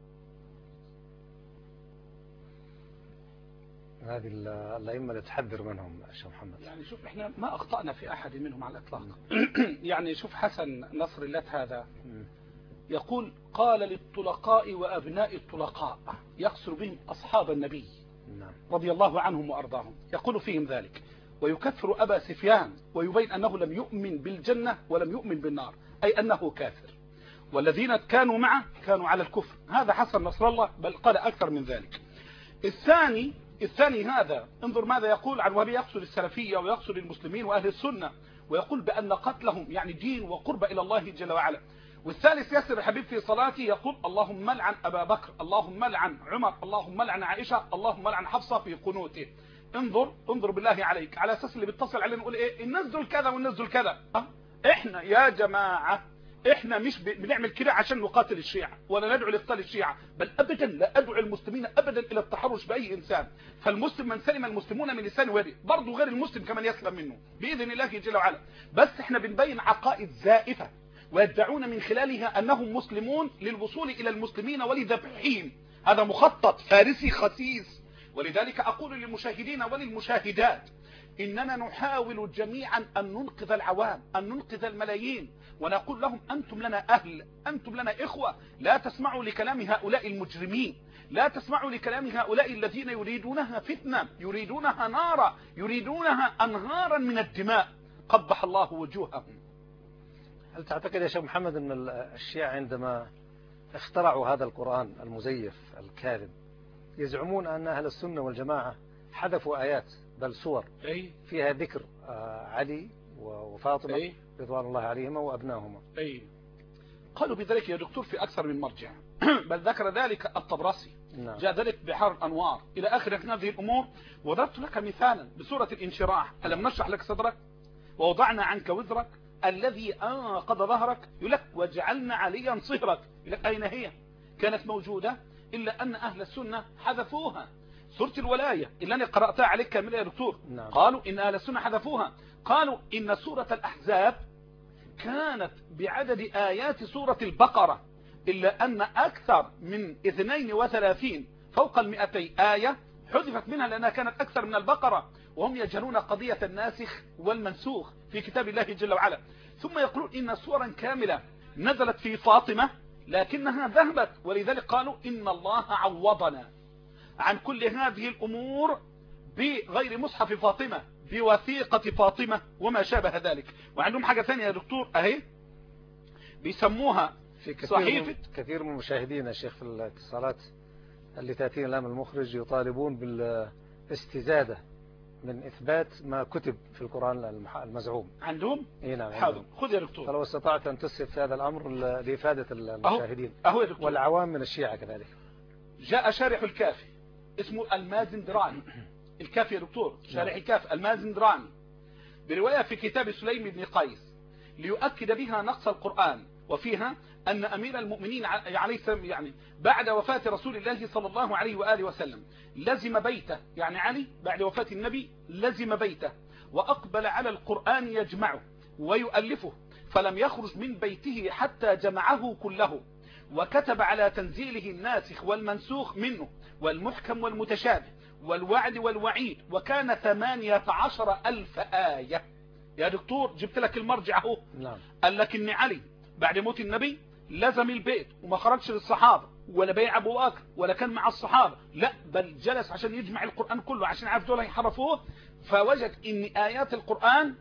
هذه الأئمة اللي تحذر منهم شيخ محمد. يعني شوف احنا ما أخطأنا في أحد منهم على الإطلاق. يعني شوف حسن نصر الله هذا يقول: قال للطلقاء وأبناء الطلقاء، يقصر بهم أصحاب النبي رضي الله عنهم وأرضاهم، يقول فيهم ذلك، ويكفر أبا سفيان ويبين أنه لم يؤمن بالجنة ولم يؤمن بالنار، أي أنه كافر، والذين كانوا معه كانوا على الكفر. هذا حسن نصر الله، بل قال أكثر من ذلك. الثاني هذا انظر ماذا يقول عن وهي يقصد السلفية ويقصد المسلمين وأهل السنة، ويقول بأن قتلهم يعني دين وقرب إلى الله جل وعلا. والثالث ياسر الحبيب في صلاته يقول: اللهم لعن أبا بكر، اللهم لعن عمر، اللهم لعن عائشة، اللهم لعن حفصة في قنوته. انظر بالله عليك، على أساس اللي بيتصل علينا نقول إيه الناس دول كذا والناس دول كذا. إحنا يا جماعة إحنا مش بنعمل كده عشان نقاتل الشيعة ولا ندعو لقتال الشيعة، بل أبدا لا أدعو المسلمين أبدا إلى التحرش بأي إنسان. فالمسلم من سلم المسلمون من لسان ويده، برضه غير المسلم كمان يسلم منه بإذن الله جل وعلا. بس إحنا بنبين عقائد زائفة ويدعون من خلالها أنهم مسلمون للوصول إلى المسلمين ولذبحهم. هذا مخطط فارسي خسيس. ولذلك أقول للمشاهدين وللمشاهدات إننا نحاول جميعا أن ننقذ العوام، أن ننقذ الملايين، ونقول لهم أنتم لنا أهل، أنتم لنا إخوة، لا تسمعوا لكلام هؤلاء المجرمين، لا تسمعوا لكلام هؤلاء الذين يريدونها فتنة، يريدونها نارا، يريدونها أنهارا من الدماء. قبح الله وجوههم. هل تعتقد يا شيخ محمد أن الشيعة عندما اخترعوا هذا القرآن المزيف الكاذب يزعمون أن أهل السنة والجماعة حذفوا آيات بل صور فيها ذكر علي وفاطمة رضوان الله عليهما وأبناهما؟ قالوا بذلك يا دكتور في أكثر من مرجع بل ذكر ذلك الطبرسي. نعم. جاء ذلك بحار الأنوار إلى آخر هذه الأمور. وضربت لك مثالا بسورة الانشراح: ألم نشرح لك صدرك ووضعنا عنك وزرك الذي أنقض ظهرك. يقول لك وجعلنا عليا صهرك. يقول لك أين هي؟ كانت موجودة إلا أن أهل السنة حذفوها. سورة الولاية اللي أنا قرأتها عليك كاملة يا دكتور. نعم. قالوا إن أهل السنة حذفوها. قالوا إن سورة الأحزاب كانت بعدد آيات سورة البقرة، إلا أن أكثر من 32 فوق 200 آية حذفت منها لأنها كانت أكثر من البقرة. وهم يجهلون قضية الناسخ والمنسوخ في كتاب الله جل وعلا. ثم يقولون إن سورا كاملة نزلت في فاطمة لكنها ذهبت، ولذلك قالوا إن الله عوضنا عن كل هذه الأمور بغير مصحف فاطمة، بوثيقة فاطمة وما شابه ذلك. وعندهم حاجة ثانية يا دكتور أهي بيسموها في صحيفة. كثير من المشاهدين يا شيخ في الاتصالات اللي تأتينا الآن المخرج يطالبون بالاستزادة من إثبات ما كتب في القرآن المزعوم عندهم. نعم. حاضر خذ يا دكتور. فلو استطعت أن تسهب في هذا الأمر لإفادة المشاهدين أهو يا دكتور. والعوام من الشيعة كذلك. جاء شارح الكافي اسمه المازندراني. الكافي يا دكتور شارح الكافي المازندراني برواية في كتاب سليم بن قيس ليؤكد بها نقص القرآن، وفيها أن أمير المؤمنين عليه السلام يعني بعد وفاة رسول الله صلى الله عليه وآله وسلم لزم بيته، يعني علي بعد وفاة النبي لزم بيته وأقبل على القرآن يجمعه ويؤلفه، فلم يخرج من بيته حتى جمعه كله، وكتب على تنزيله الناسخ والمنسوخ منه والمحكم والمتشابه والوعد والوعيد، وكان 18,000 آية. يا دكتور جبت لك المرجع اهو. نعم. قال لك ان علي بعد موت النبي لزم البيت وما خرجش للصحابة ولا بيع ابو بكر ولا كان مع الصحابة، لا بل جلس عشان يجمع القرآن كله عشان عارف دول يحرفوه، فوجد ان آيات القرآن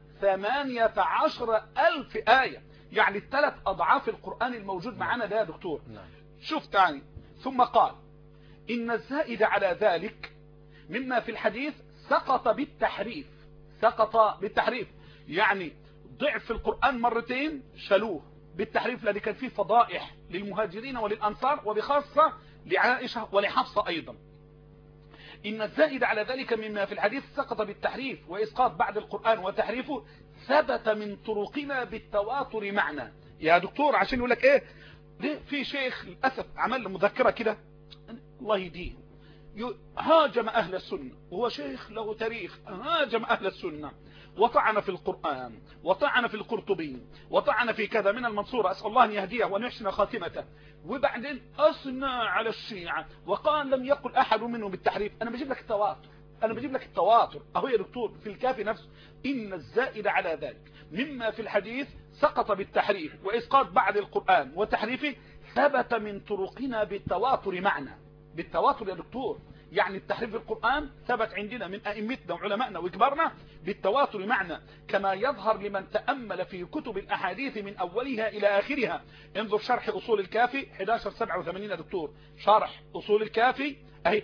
18,000 آية، يعني 3 أضعاف القرآن الموجود معنا ده يا دكتور. نعم. شوف تاني. ثم قال إن الزائد على ذلك مما في الحديث سقط بالتحريف. سقط بالتحريف يعني ضعف القرآن مرتين شالوه بالتحريف، لأن كان فيه فضائح للمهاجرين وللأنصار وبخاصة لعائشة ولحفصة أيضا. إن الزائد على ذلك مما في الحديث سقط بالتحريف وإسقاط بعد القرآن وتحريفه ثبت من طرقنا بالتواتر معنا. يا دكتور عشان يقول لك ايه ليه في شيخ للأسف عمل مذكرة كده الله يهديه هاجم أهل السنة، وهو شيخ له تاريخ، هاجم أهل السنة وطعن في القرآن وطعن في القرطبي وطعن في كذا من المنصورة، أسأل الله أن يهديه وأن يحسن خاتمته، وبعدين أثنى على الشيعة وقال لم يقل أحد منهم بالتحريف. أنا بجيب لك التواتر، أنا بجيب لك التواتر أهو يا دكتور في الكافي نفسه. إن الزائد على ذلك مما في الحديث سقط بالتحريف وإسقاط بعد القرآن وتحريفه ثبت من طرقنا بالتواتر معنا. بالتواتر يا دكتور يعني التحريف القرآن ثبت عندنا من أئمتنا وعلمائنا وكبارنا بالتواتر معنا، كما يظهر لمن تأمل في كتب الأحاديث من أولها إلى آخرها. انظر شرح أصول الكافي 1187 يا دكتور، شرح أصول الكافي أهي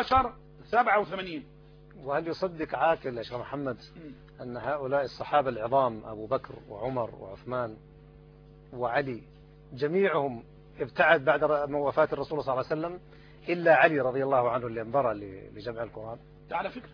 1187. وهل يصدق عاقل يا شيخ محمد أن هؤلاء الصحابة العظام أبو بكر وعمر وعثمان وعلي جميعهم ابتعد بعد وفاة الرسول صلى الله عليه وسلم إلا علي رضي الله عنه اللي انبرى لجمع القرآن؟ على فكرة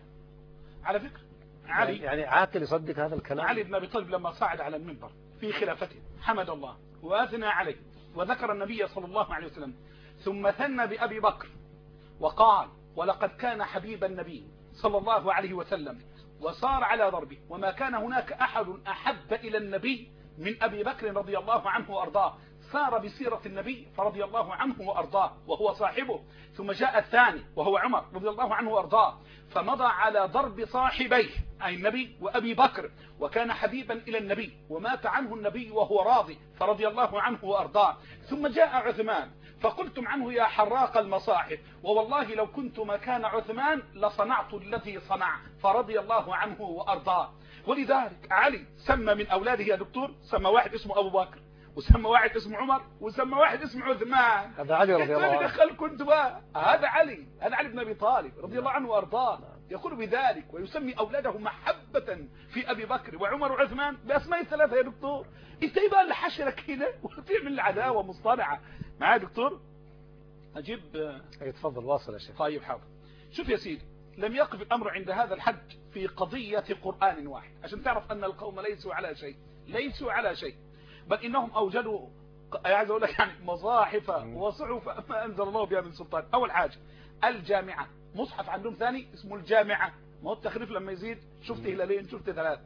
علي يعني عاقل يصدق هذا الكلام؟ علي بن أبي طالب لما صعد على المنبر في خلافته حمد الله وأثنى عليه وذكر النبي صلى الله عليه وسلم، ثم ثنى بأبي بكر وقال ولقد كان حبيب النبي صلى الله عليه وسلم وصار على ضربه، وما كان هناك أحد أحب إلى النبي من أبي بكر رضي الله عنه وأرضاه سار بسيرة النبي فرضي الله عنه وأرضاه وهو صاحبه، ثم جاء الثاني وهو عمر رضي الله عنه وأرضاه فمضى على ضرب صاحبيه أي النبي وأبي بكر، وكان حبيبا إلى النبي ومات عنه النبي وهو راضي فرضي الله عنه وأرضاه. ثم جاء عثمان فقلتم عنه يا حراق المصاحف، ووالله لو كنت مكان عثمان لصنعت الذي صنع فرضي الله عنه وأرضاه. ولذلك علي سمى من أولاده يا دكتور، سمى واحد اسمه أبو بكر، وسمى واحد اسمه عمر، وسمى واحد اسمه عثمان. هذا علي رضي الله عنه. دخلكم انتم بقى، هذا علي، هذا علي بن ابي طالب رضي الله عنه وارضاه، يقول بذلك ويسمي اولاده محبة في ابي بكر وعمر وعثمان باسماء الثلاثة يا دكتور. انت ايه بقى اللي حشرك هنا وتعمل العداوة مصطنعة معايا دكتور؟ اجيب تفضل واصل يا شيخ. طيب حاضر. شوف يا سيدي، لم يقف الامر عند هذا الحد في قضية قرآن واحد عشان تعرف ان القوم ليسوا على شيء، ليسوا على شيء، بل إنهم أوجدوا عايز أقول لك يعني مصاحف وصحف ما أنزل الله بها من سلطان. أول حاجة الجامعة، مصحف عندهم ثاني اسمه الجامعة، ما هو التخريف لما يزيد شفت هلالين شفت ثلاث.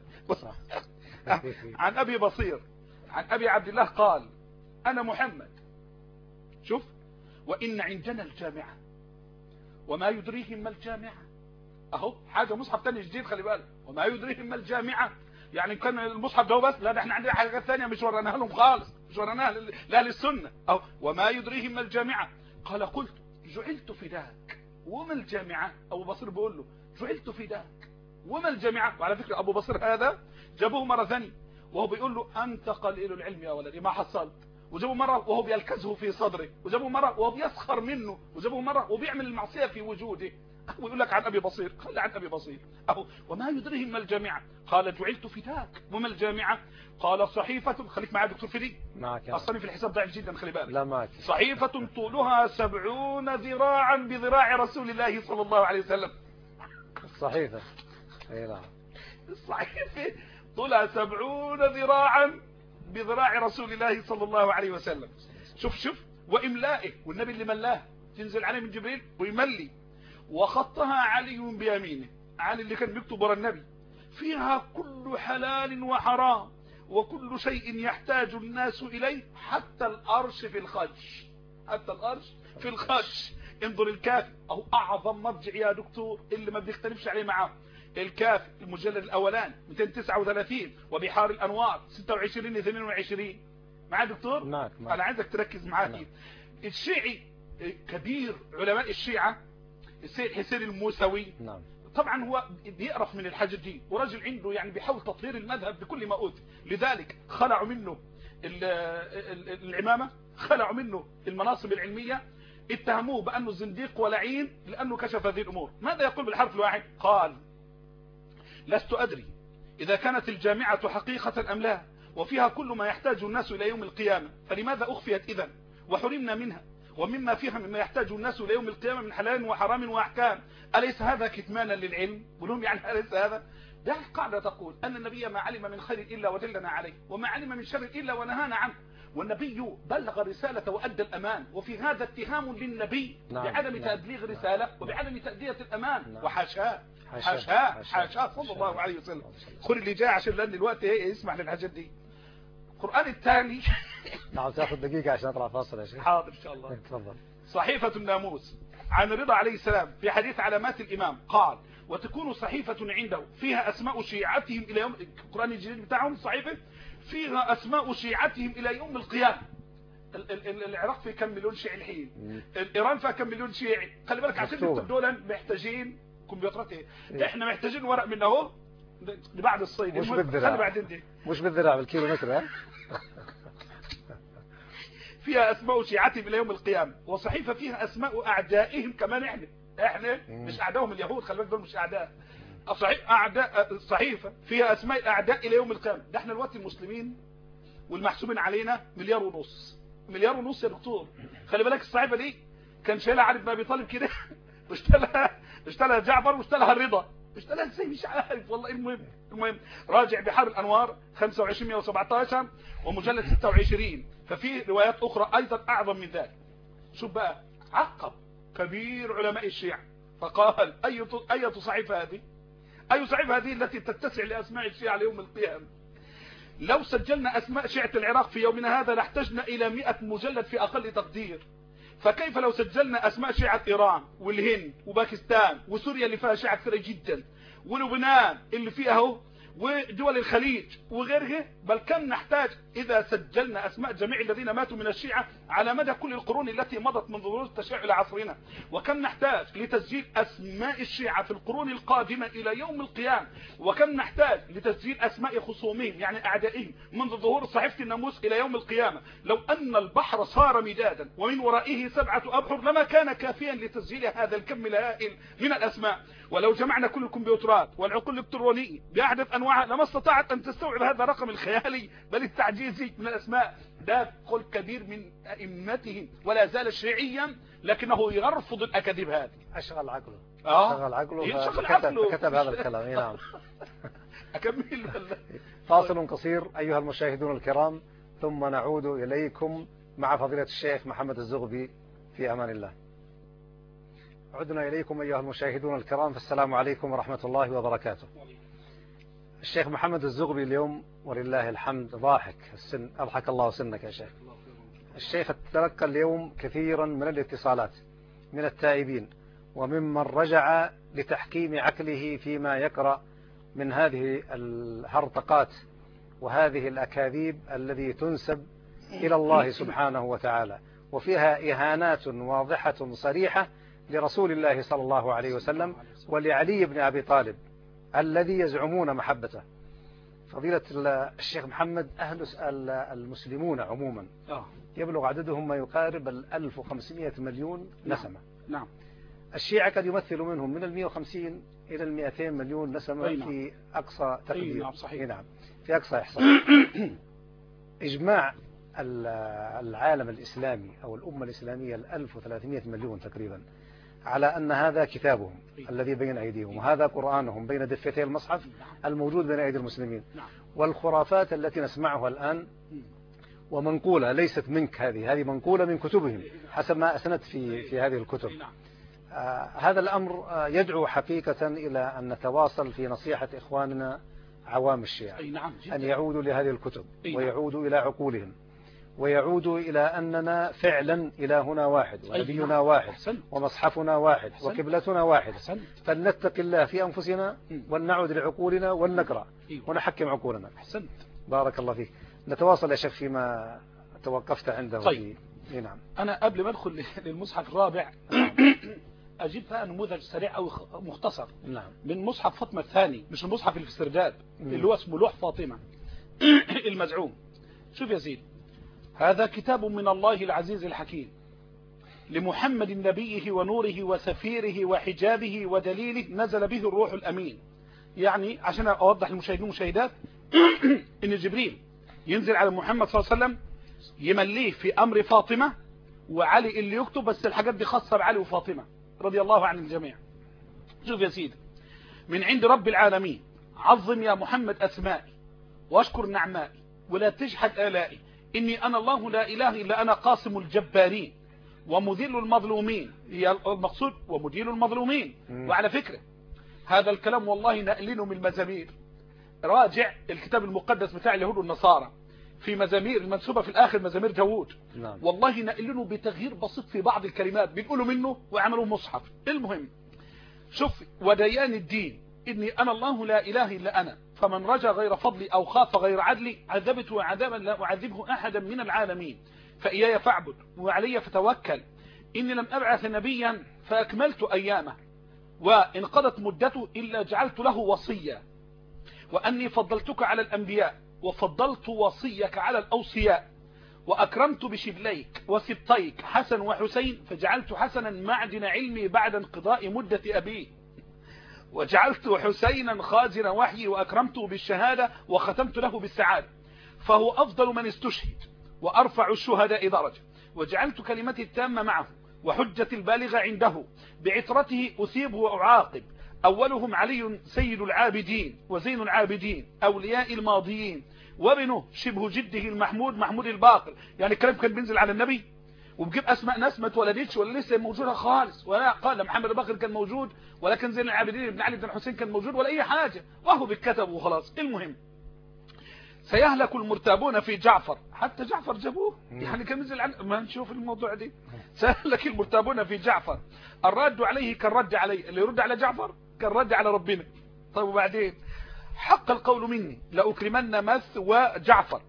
عن أبي بصير عن أبي عبد الله قال أنا محمد شوف وإن عندنا الجامعة وما يدريهم ما الجامعة. أهو حاجة مصحف ثاني جديد خلي بالك، وما يدريهم ما الجامعة، يعني كان المصحف ده بس، لا ده احنا عندنا حاجات ثانيه مش ورناها لهم خالص، مش ورناها لاهل السنه. او وما يدريهم ما الجامعه قال قلت جعلت فداك وما الجامعه. ابو بصير بيقول له جعلت فداك وما الجامعه. وعلى فكره ابو بصير هذا جابوه مره ثانيه وهو بيقول له انت قليل العلم يا ولدي ما حصلت، وجابوه مره وهو بيلكزه في صدره، وجابوه مره وهو بيسخر منه، وجابوه مره وبيعمل المعصيه في وجوده. ويقول لك عن أبي بصير، قال عن أبي بصير أهو وما يدريهم ما الجامعة قال جعلت فداك وما الجامعة قال صحيفة. خليك معي دكتور فدي معك أصلا في الحساب ضعيف جدا خلي بالك. لا معك. صحيفة طولها 70 ذراعا بذراع رسول الله صلى الله عليه وسلم. الصحيفة أي نعم. الصحيفة طولها 70 ذراعا بذراع رسول الله صلى الله عليه وسلم. شوف وإملائه، والنبي اللي ملاه تنزل عليه من جبريل ويملي. وخطها علي بيمينه، علي اللي كان بيكتب ورا النبي، فيها كل حلال وحرام وكل شيء يحتاج الناس إليه حتى الأرش في الخش، حتى الأرش في الخش. انظر الكافي أو أعظم مرجع يا دكتور اللي ما بنختلفش عليه معاه، الكافي المجلد الأولان 239 وبحار الأنوار 26 22 معاه دكتور؟ معك. أنا عايزك تركز معايا. الشيعي كبير علماء الشيعة السيد حسين الموسوي نعم. طبعا هو بيقرف من الحاجة دي، ورجل عنده يعني بيحاول تطهير المذهب بكل ما أوتي، لذلك خلعوا منه العمامة، خلعوا منه المناصب العلمية، اتهموه بأنه زنديق ولعين لأنه كشف هذه الأمور. ماذا يقول بالحرف الواحد؟ قال لست أدري إذا كانت الجامعة حقيقة أم لا، وفيها كل ما يحتاج الناس إلى يوم القيامة، فلماذا أخفيت إذن وحرمنا منها ومما فيها مما يحتاج الناس إلى يوم القيامة من حلال وحرام وأحكام؟ أليس هذا كتمانا للعلم؟ بلهم يعني أليس هذا؟ ده القاعدة تقول أن النبي ما علم من خير إلا ودلنا عليه، وما علم من شر إلا ونهانا عنه، والنبي بلغ الرسالة وأدى الأمان، وفي هذا اتهام للنبي بعدم تبليغ الرسالة وبعدم تأدية الأمان، وحاشاه حاشاه صلى الله عليه وسلم. خذ اللي جاء عشان لأن الوقت يسمح للحاجات دي. القرآن الثاني نعم تأخذ دقيقة عشان أطلع فاصل يا شيخ. حاضر إن شاء الله. تفضل. صحيفة الناموس عن رضا عليه السلام في حديث علامات الإمام قال وتكون صحيفة عنده فيها أسماء شيعتهم إلى يوم القرآن الجديد بتاعهم، صحيفة فيها أسماء شيعتهم إلى يوم القيامة. العراق فيه كم مليون شيعي الحين، إيران فيها كم مليون شيعي. خلي بالك عشان نكتب دولا محتاجين كمبيوترات احنا محتاجين ورق من اهو لبعد الصيد، مش بالذراع، مش بالذراع بالكيلومتر. ها فيها أسماء شيعتهم إلى يوم القيامة، وصحيفة فيها أسماء أعدائهم كمان. إحنا مش أعدائهم اليهود، خلي بالك دول مش أعداء. أعداء صحيفة فيها أسماء أعداء إلى يوم القيامة. ده إحنا الوقت المسلمين والمحسوبين علينا 1.5 مليار يا دكتور. خلي بالك الصحيفة دي كان شايلها علي بن أبي طالب كده واشتلها جعفر واشتلها الرضا، اشتلها ازاي مش عارف والله. المهم راجع بحار الأنوار 2517 ومجلد 26، ففي روايات أخرى أيضا أعظم من ذلك. شوف بقى عقب كبير علماء الشيعة فقال أية صحيفة هذه؟ أي صحيفة هذه التي تتسع لأسماء الشيعة ليوم القيامة؟ لو سجلنا أسماء شيعة العراق في يومنا هذا لاحتجنا إلى 100 مجلد في أقل تقدير. فكيف لو سجلنا أسماء شيعة إيران والهند وباكستان وسوريا اللي فيها شيعة كثيرة جدا ولبنان اللي فيها ودول الخليج وغيرها، بل كم نحتاج إذا سجلنا أسماء جميع الذين ماتوا من الشيعة على مدى كل القرون التي مضت من ظهور التشيع إلى عصرنا، وكم نحتاج لتسجيل أسماء الشيعة في القرون القادمة إلى يوم القيامة، وكم نحتاج لتسجيل أسماء خصومهم يعني أعدائهم منذ ظهور صحيفة الناموس إلى يوم القيامة. لو أن البحر صار مدادا ومن ورائه 7 أبحر لما كان كافيا لتسجيل هذا الكم الهائل من الأسماء. ولو جمعنا كل الكمبيوترات والعقول الإلكترونية بأحدث أنواعها لما استطاعت أن تستوعب هذا الرقم الخيالي بل التعجيزي من الأسماء. ده قول كبير من أئمتهم ولا زال شيعيا لكنه يرفض الأكاذيب هذه. أشغل عقله. أشغل عقله فكتب هذا الكلام. نعم. أكمل. فاصل قصير أيها المشاهدون الكرام ثم نعود إليكم مع فضيلة الشيخ محمد الزغبي في أمان الله. عدنا إليكم أيها المشاهدون الكرام، فالسلام عليكم ورحمة الله وبركاته. الشيخ محمد الزغبي اليوم ولله الحمد ضاحك السن، أضحك الله سنك يا شيخ. الشيخ تلقى اليوم كثيرا من الاتصالات من التائبين وممن رجع لتحكيم عقله فيما يقرأ من هذه الهرطقات وهذه الأكاذيب التي تنسب إلى الله سبحانه وتعالى، وفيها إهانات واضحة صريحة لرسول الله صلى الله عليه وسلم ولعلي بن أبي طالب الذي يزعمون محبته. فضيلة الشيخ محمد، أهل المسلمون عموما يبلغ عددهم ما يقارب 1500 مليون نسمة. نعم. الشيعة قد يمثل منهم من 150 إلى 200 مليون نسمة في أقصى تقدير. نعم صحيح. نعم في أقصى إحصاء. إجماع العالم الإسلامي أو الأمة الإسلامية 1300 مليون تقريبا على أن هذا كتابهم الذي بين أيديهم وهذا قرآنهم بين دفتي المصحف الموجود بين أيدي المسلمين. والخرافات التي نسمعها الآن ومنقولة ليست منك، هذه منقولة من كتبهم حسب ما أسند في هذه الكتب. هذا الأمر يدعو حقيقة إلى أن نتواصل في نصيحة إخواننا عوام الشيعة أن يعودوا لهذه الكتب ويعودوا إلى عقولهم ويعودوا إلى أننا فعلا إلهنا واحد ونبينا واحد ومصحفنا واحد وقبلتنا واحد، فلنتق الله في أنفسنا ولنعود لعقولنا ولنقرأ ونحكم عقولنا. بارك الله فيك. نتواصل يا شيخ فيما توقفت عنده. طيب. نعم. أنا قبل ما أدخل للمصحف الرابع أجيب بقى نموذج سريع أو مختصر. نعم. من مصحف فاطمة الثاني، مش المصحف اللي في السرداب اللي هو اسمه لوح فاطمة المزعوم. شوف يا سيدي، هذا كتاب من الله العزيز الحكيم لمحمد نبيه ونوره وسفيره وحجابه ودليله نزل به الروح الأمين. يعني عشان أوضح للمشاهدين والمشاهدات إن جبريل ينزل على محمد صلى الله عليه وسلم يمليه في أمر فاطمة وعلي اللي يكتب، بس الحاجات دي خاصة بعلي وفاطمة رضي الله عن الجميع. شوف يا سيدي، من عند رب العالمين عظم يا محمد أسمائي واشكر نعمائي ولا تجحد آلائي، إني أنا الله لا إله إلا أنا قاسم الجبارين ومذل المظلومين. هي المقصود ومديل المظلومين. وعلى فكرة هذا الكلام والله نقلنه من المزامير. راجع الكتاب المقدس بتاع اليهود والنصارى في مزامير المنسوبة في الآخر مزامير داوود. نعم. والله نقلنه بتغيير بسيط في بعض الكلمات بنقوله منه وعملوا مصحف. المهم شوف، وديان الدين إني أنا الله لا إله إلا أنا، فمن رجا غير فضلي أو خاف غير عدلي عذبته عذابا لا أعذبه أحدا من العالمين، فإياي فاعبد وعلي فتوكل، إني لم أبعث نبيا فأكملت أيامه وإن قضت مدته إلا جعلت له وصيا، وأني فضلتك على الأنبياء وفضلت وصيك على الأوصياء، وأكرمت بشبليك وسبطيك حسن وحسين، فجعلت حسنا معدن علمي بعد انقضاء مدة أبيه، وجعلت حسينا خازن وحيي وأكرمته بالشهادة وختمت له بالسعادة، فهو أفضل من استشهد وأرفع الشهداء درجة، وجعلت كلمتي التامة معه وحجة البالغة عنده، بعطرته أثيب وأعاقب، أولهم علي سيد العابدين وزين العابدين أولياء الماضيين، وابنه شبه جده المحمود محمود الباقر. يعني الكلام كان بينزل على النبي وبجيب أسماء ناس ما اتولدتش ولا لسه موجودة خالص، ولا قال محمد الباقر كان موجود ولا كان زين العابدين ابن علي بن الحسين كان موجود ولا أي حاجة، وهو بالكتب وخلاص. المهم سيهلك المرتابون في جعفر، حتى جعفر جابوه يعني كان نزل ما نشوف الموضوع دي. سيهلك المرتابون في جعفر، الرد عليه كالرد عليه، اللي يرد على جعفر كالرد على ربنا. طيب وبعدين حق القول مني لأكرمن مث وجعفر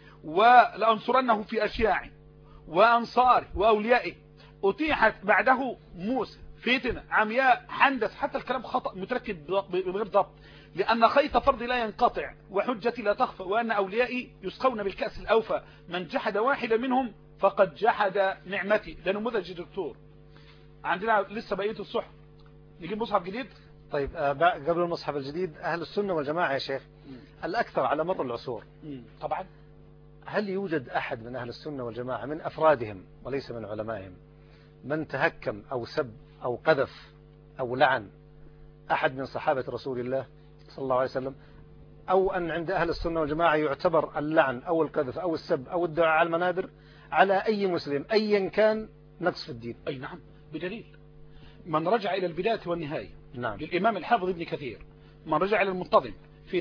ولأنصرنه في أشياعي وأنصاري وأوليائي. أتيحت بعده موسى فتنة عمياء حندس، حتى الكلام خطأ متركب بغير ضبط، لأن خيط فرضي لا ينقطع وحجتي لا تخفى وأن أوليائي يسقون بالكأس الأوفى، من جحد واحدا منهم فقد جحد نعمتي. ده نموذج دكتور. عندنا لسه بقية الصحف، نجيب مصحف جديد. طيب قبل المصحف الجديد، أهل السنة والجماعة يا شيخ الأكثر على مر العصور طبعا، هل يوجد أحد من أهل السنة والجماعة من أفرادهم وليس من علمائهم من تهكم أو سب أو قذف أو لعن أحد من صحابة رسول الله صلى الله عليه وسلم، أو أن عند أهل السنة والجماعة يعتبر اللعن أو القذف أو السب أو الدعاء على المنابر على أي مسلم أيا كان نقص في الدين؟ أي نعم، بدليل من رجع إلى البداية والنهاية نعم. للإمام الحافظ ابن كثير، من رجع إلى المنتظم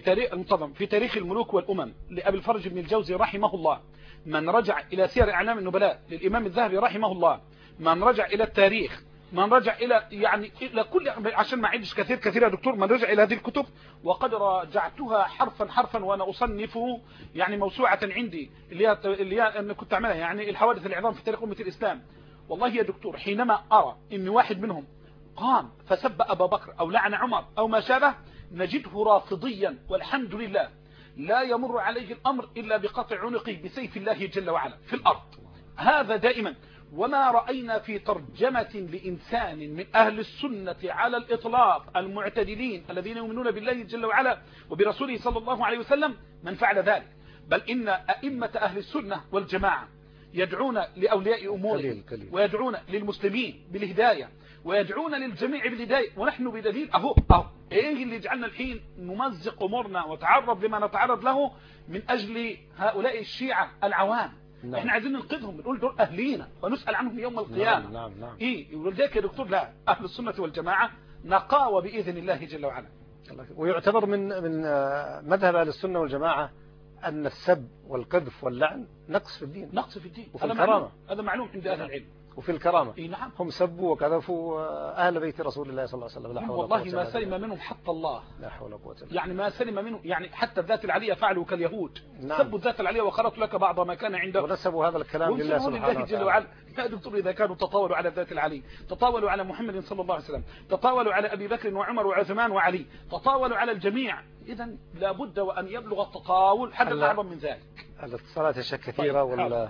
في تاريخ الملوك والأمم لأبي الفرج بن الجوزي رحمه الله، من رجع إلى سير أعلام النبلاء للإمام الذهبي رحمه الله، من رجع إلى التاريخ، من رجع إلى يعني إلى كل، عشان ما أعيدش كثير يا دكتور، من رجع إلى هذه الكتب وقد راجعتها حرفا وأنا أصنف يعني موسوعة عندي اللي هي أنا كنت أعملها، يعني الحوادث العظام في تاريخ أمة الإسلام. والله يا دكتور حينما أرى إن واحد منهم قام فسب أبا بكر أو لعن عمر أو ما شابه نجده رافضيا، والحمد لله لا يمر عليه الأمر إلا بقطع عنقه بسيف الله جل وعلا في الأرض، هذا دائما. وما رأينا في ترجمة لإنسان من أهل السنة على الإطلاق المعتدلين الذين يؤمنون بالله جل وعلا وبرسوله صلى الله عليه وسلم من فعل ذلك، بل إن أئمة أهل السنة والجماعة يدعون لأولياء أمورهم ويدعون للمسلمين بالهداية ويدعون للجميع بالهداية، ونحن بدليل أهو إيه اللي جعلنا الحين نمزق أمورنا وتعرض لما نتعرض له من أجل هؤلاء الشيعة العوام. نعم. احنا عايزين ننقذهم، بنقول دول أهلينا ونسأل عنهم يوم القيامة. نعم. إيه يقول ذلك يا دكتور؟ لا، أهل السنة والجماعة نقاوة بإذن الله جل وعلا. ويعتبر من مذهب أهل السنة والجماعة أن السب والقذف واللعن نقص في الدين، نقص في الدين وفي الكرامة. هذا معلوم عند أهل العلم. وفي الكرامة إيه نعم. هم سبوا وقذفوا أهل بيت رسول الله صلى الله عليه وسلم، لا حول والله ما سلم منهم حتى الله، لا حول ولا قوة إلا بالله. يعني ما سلم منه، يعني حتى الذات العلية فعلوا كاليهود. نعم. سبوا الذات العلية وخرجوا لك بعض ما كان عنده ونسبوا هذا الكلام لله سبحانه جل وعلا. يا دكتور إذا كانوا تطاولوا على الذات العلي، تطاولوا على محمد صلى الله عليه وسلم، تطاولوا على أبي بكر وعمر وعثمان وعلي، تطاولوا على الجميع، إذا لابد وأن يبلغ التطاول حتى أعظم من ذلك. الاتصالات أشياء كثيرة. طيب.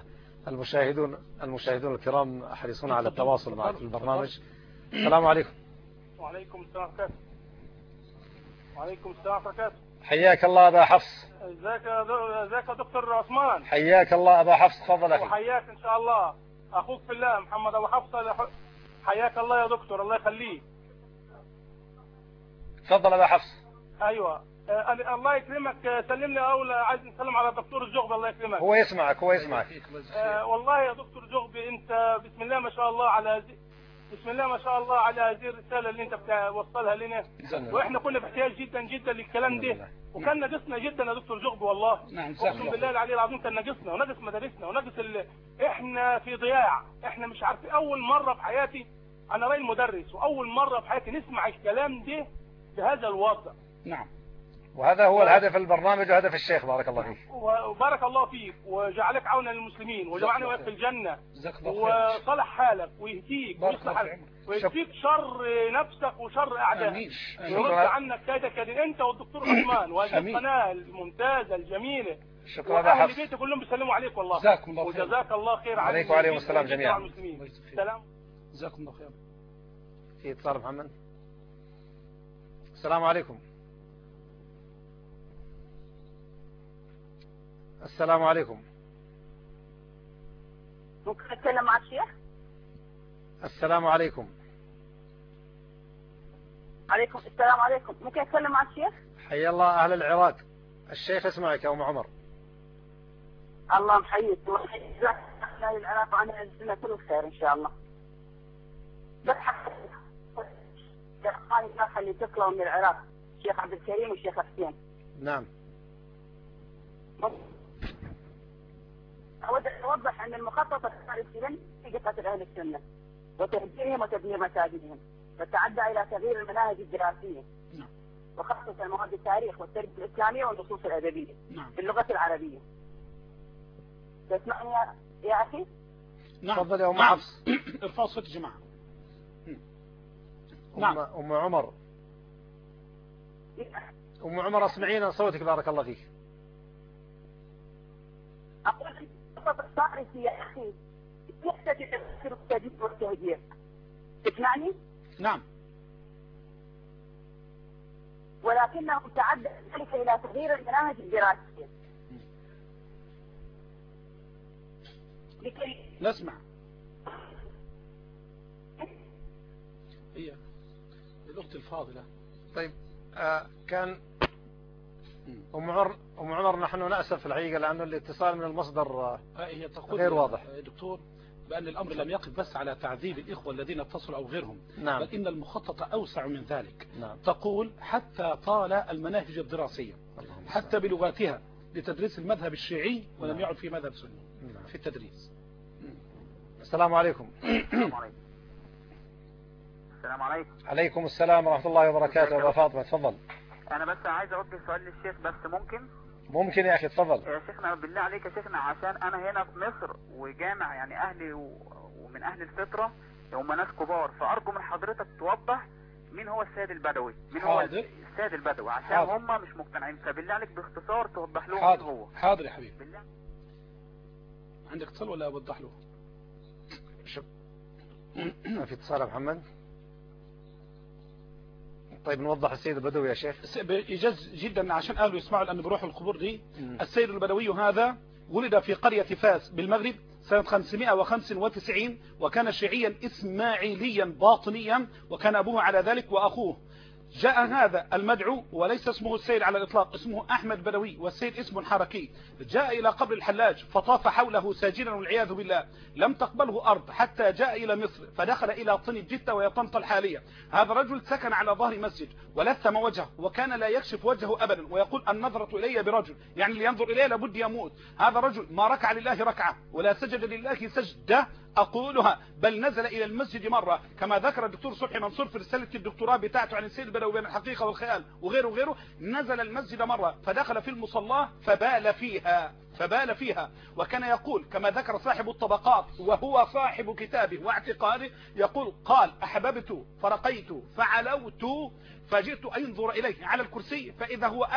المشاهدون الكرام حريصون على التواصل معك في البرنامج. السلام عليكم. وعليكم السلام ورحمة الله. وعليكم السلام ورحمة الله. حياك الله أبا حفص. ازيك يا دكتور عثمان. حياك الله أبا حفص، تفضل أخي. وحياك إن شاء الله أخوك في الله محمد أبو حفص. حياك الله يا دكتور، الله يخليك. تفضل أبا حفص. أيوة الله يكرمك، سلمني أول عايز نسلم على الدكتور الجغبي الله يكرمك. هو يسمعك. والله يا دكتور جغبي أنت بسم الله ما شاء الله على هذه الرسالة اللي أنت بتوصلها لنا، وإحنا كنا باحتياج جدا للكلام ده، وكان ناقصنا جدا يا دكتور جغبي والله. نعم أقسم بالله العلي العظيم كان ناقصنا وناقص مدارسنا وناقص إحنا في ضياع، إحنا مش عارفين. أول مرة في حياتي أنا راجل مدرس، وأول مرة في حياتي نسمع الكلام ده بهذا الوضع. نعم. وهذا هو الهدف البرنامج وهدف الشيخ، بارك الله فيك. وبارك الله فيك وجعلك عونا للمسلمين وجمعنا وياك في الجنة، وصلح حالك ويهديك ويكفيك شر نفسك وشر أعدائك، ويرد عنك كيدك أنت والدكتور عثمان وهذه القناة الممتازة الجميلة. شكرا يا حفص. بيتي كلهم بيسلموا عليك والله. جزاكم الله خير. وجزاك الله خير عليك وعليهم السلام جميعا. سلام. جزاكم الله خير. في اتصال محمد. السلام عليكم. السلام عليكم. ممكن أتكلم مع الشيخ؟ السلام عليكم. عليكم السلام عليكم. ممكن أتكلم مع الشيخ؟ حيا الله أهل العراق. الشيخ اسمعك يا أم عمر. الله محييك أهل العراق وعن السنة كله خير إن شاء الله. بس الأخ اللي تطلعوا من العراق الشيخ عبد الكريم والشيخ حسين. نعم. أود أن أوضح أن المخطط الثالثي لن يجي قتل أهل السنة وتهجيرهم وتدمير مساجدهم، فتعدى إلى تغيير المناهج الدراسية وخاصة مواد التاريخ والتربية الإسلامية والنصوص الأدبية باللغة العربية. تسمعني يا أخي؟ نعم. تفضل يا أم حفص. ارفعوا صوت الجماعة. نعم. أم عمر. أم عمر اسمعينا صوتك بارك الله فيك. أقول الخطط الثالثي يا أخي ليست تفسير التجديد والتهجير. تسمعني؟ نعم. ولكنه تعدى ذلك إلى تغيير المناهج الدراسية. لكي نسمع. هي الأخت الفاضلة. طيب كان أم عمر نحن نأسف في الحقيقة لأنه الاتصال من المصدر هي تقول غير واضح دكتور بأن الأمر لم يقف بس على تعذيب الإخوة الذين اتصلوا أو غيرهم. نعم. بل إن المخطط أوسع من ذلك. نعم. تقول حتى طال المناهج الدراسية حتى بلغاتها لتدريس المذهب الشيعي ولم يعد في مذهب سني في التدريس. السلام عليكم. السلام عليكم. عليكم السلام ورحمة الله وبركاته. أبا فاطمة تفضل. أنا بس عايز أوجه سؤال للشيخ بس ممكن؟ ممكن يا أخي تفضل. يا شيخنا بالله عليك يا شيخنا، عشان أنا هنا في مصر وجامع يعني أهلي ومن أهل الفطرة هم ناس كبار، فأرجو من حضرتك توضح مين هو السيد البدوي، مين هو السيد البدوي، عشان هم مش مقتنعين، فبالله عليك باختصار توضح لهم مين هو. حاضر يا حبيبي. بالله عندك اتصال ولا أوضح له؟ ما في اتصال يا محمد. طيب نوضح السيد البدوي يا شيخ. إيجاز جدا عشان أهله يسمعوا لأن بروحوا القبور دي. السيد البدوي هذا ولد في قرية فاس بالمغرب سنة 595 وكان شيعيا إسماعيليا باطنيا وكان أبوه على ذلك وأخوه. جاء هذا المدعو وليس اسمه السيد على الإطلاق، اسمه أحمد بدوي والسيد اسم حركي. جاء إلى قبر الحلاج فطاف حوله ساجدا والعياذ بالله، لم تقبله أرض حتى جاء إلى مصر فدخل إلى طن جدة وهي طنطا الحالية. هذا رجل سكن على ظهر مسجد ولثم وجهه وكان لا يكشف وجهه أبدا ويقول النظرة إلي برجل، يعني اللي ينظر إليه لابد يموت. هذا رجل ما ركع لله ركعة ولا سجد لله سجدة أقولها، بل نزل إلى المسجد مرة كما ذكر الدكتور صبحي منصور في رسالة الدكتوراه بتاعته عن السيد البدوي بين الحقيقة والخيال وغيره نزل المسجد مرة فدخل في المصلاة فبال فيها وكان يقول كما ذكر صاحب الطبقات وهو صاحب كتابه واعتقاده، يقول قال أحببت فرقيت فعلوت فجئت أنظر إليه على الكرسي فإذا هو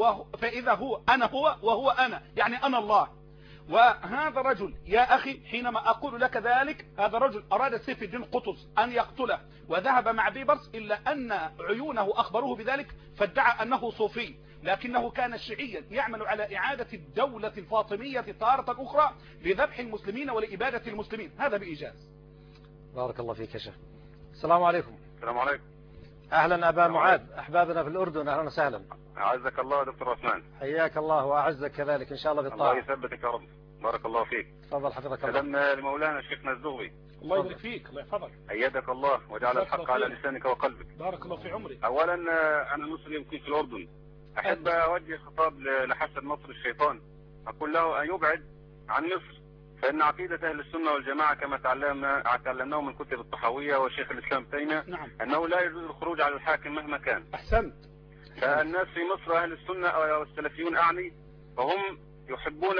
أنا وهو أنا، يعني أنا الله. وهذا رجل يا أخي حينما أقول لك ذلك هذا رجل أراد سيف الدين قطز أن يقتله وذهب مع بيبرس إلا أن عيونه أخبروه بذلك فادعى أنه صوفي، لكنه كان شيعيا يعمل على إعادة الدولة الفاطمية تارة أخرى لذبح المسلمين ولإبادة المسلمين. هذا بإيجاز. بارك الله فيك يا شيخ. السلام عليكم. السلام عليكم. أهلا أبا معاذ أحبابنا في الأردن، أهلا وسهلا. أعزك الله دكتور عثمان. حياك الله وأعزك كذلك إن شاء الله بالطاعة. الله يثبتك يا رب. بارك الله فيك. تفضل حفظك الله. سلمنا لمولانا شيخنا الزغبي. الله يبارك فيك. الله يحفظك. أيدك الله وجعل الحق على لسانك وقلبك. بارك الله في عمرك. أولا أنا مسلم كنت في الأردن، أحب أوجه خطاب لحسن نصر الشيطان، أقول له أن يبعد عن مصر، فإن عقيدة أهل السنة والجماعة كما تعلمناه من كتب الطحاوية وشيخ الإسلام تيمية أنه لا يجوز الخروج على الحاكم مهما كان. أحسنت. فالناس في مصر أهل السنة والسلفيون أعني فهم يحبون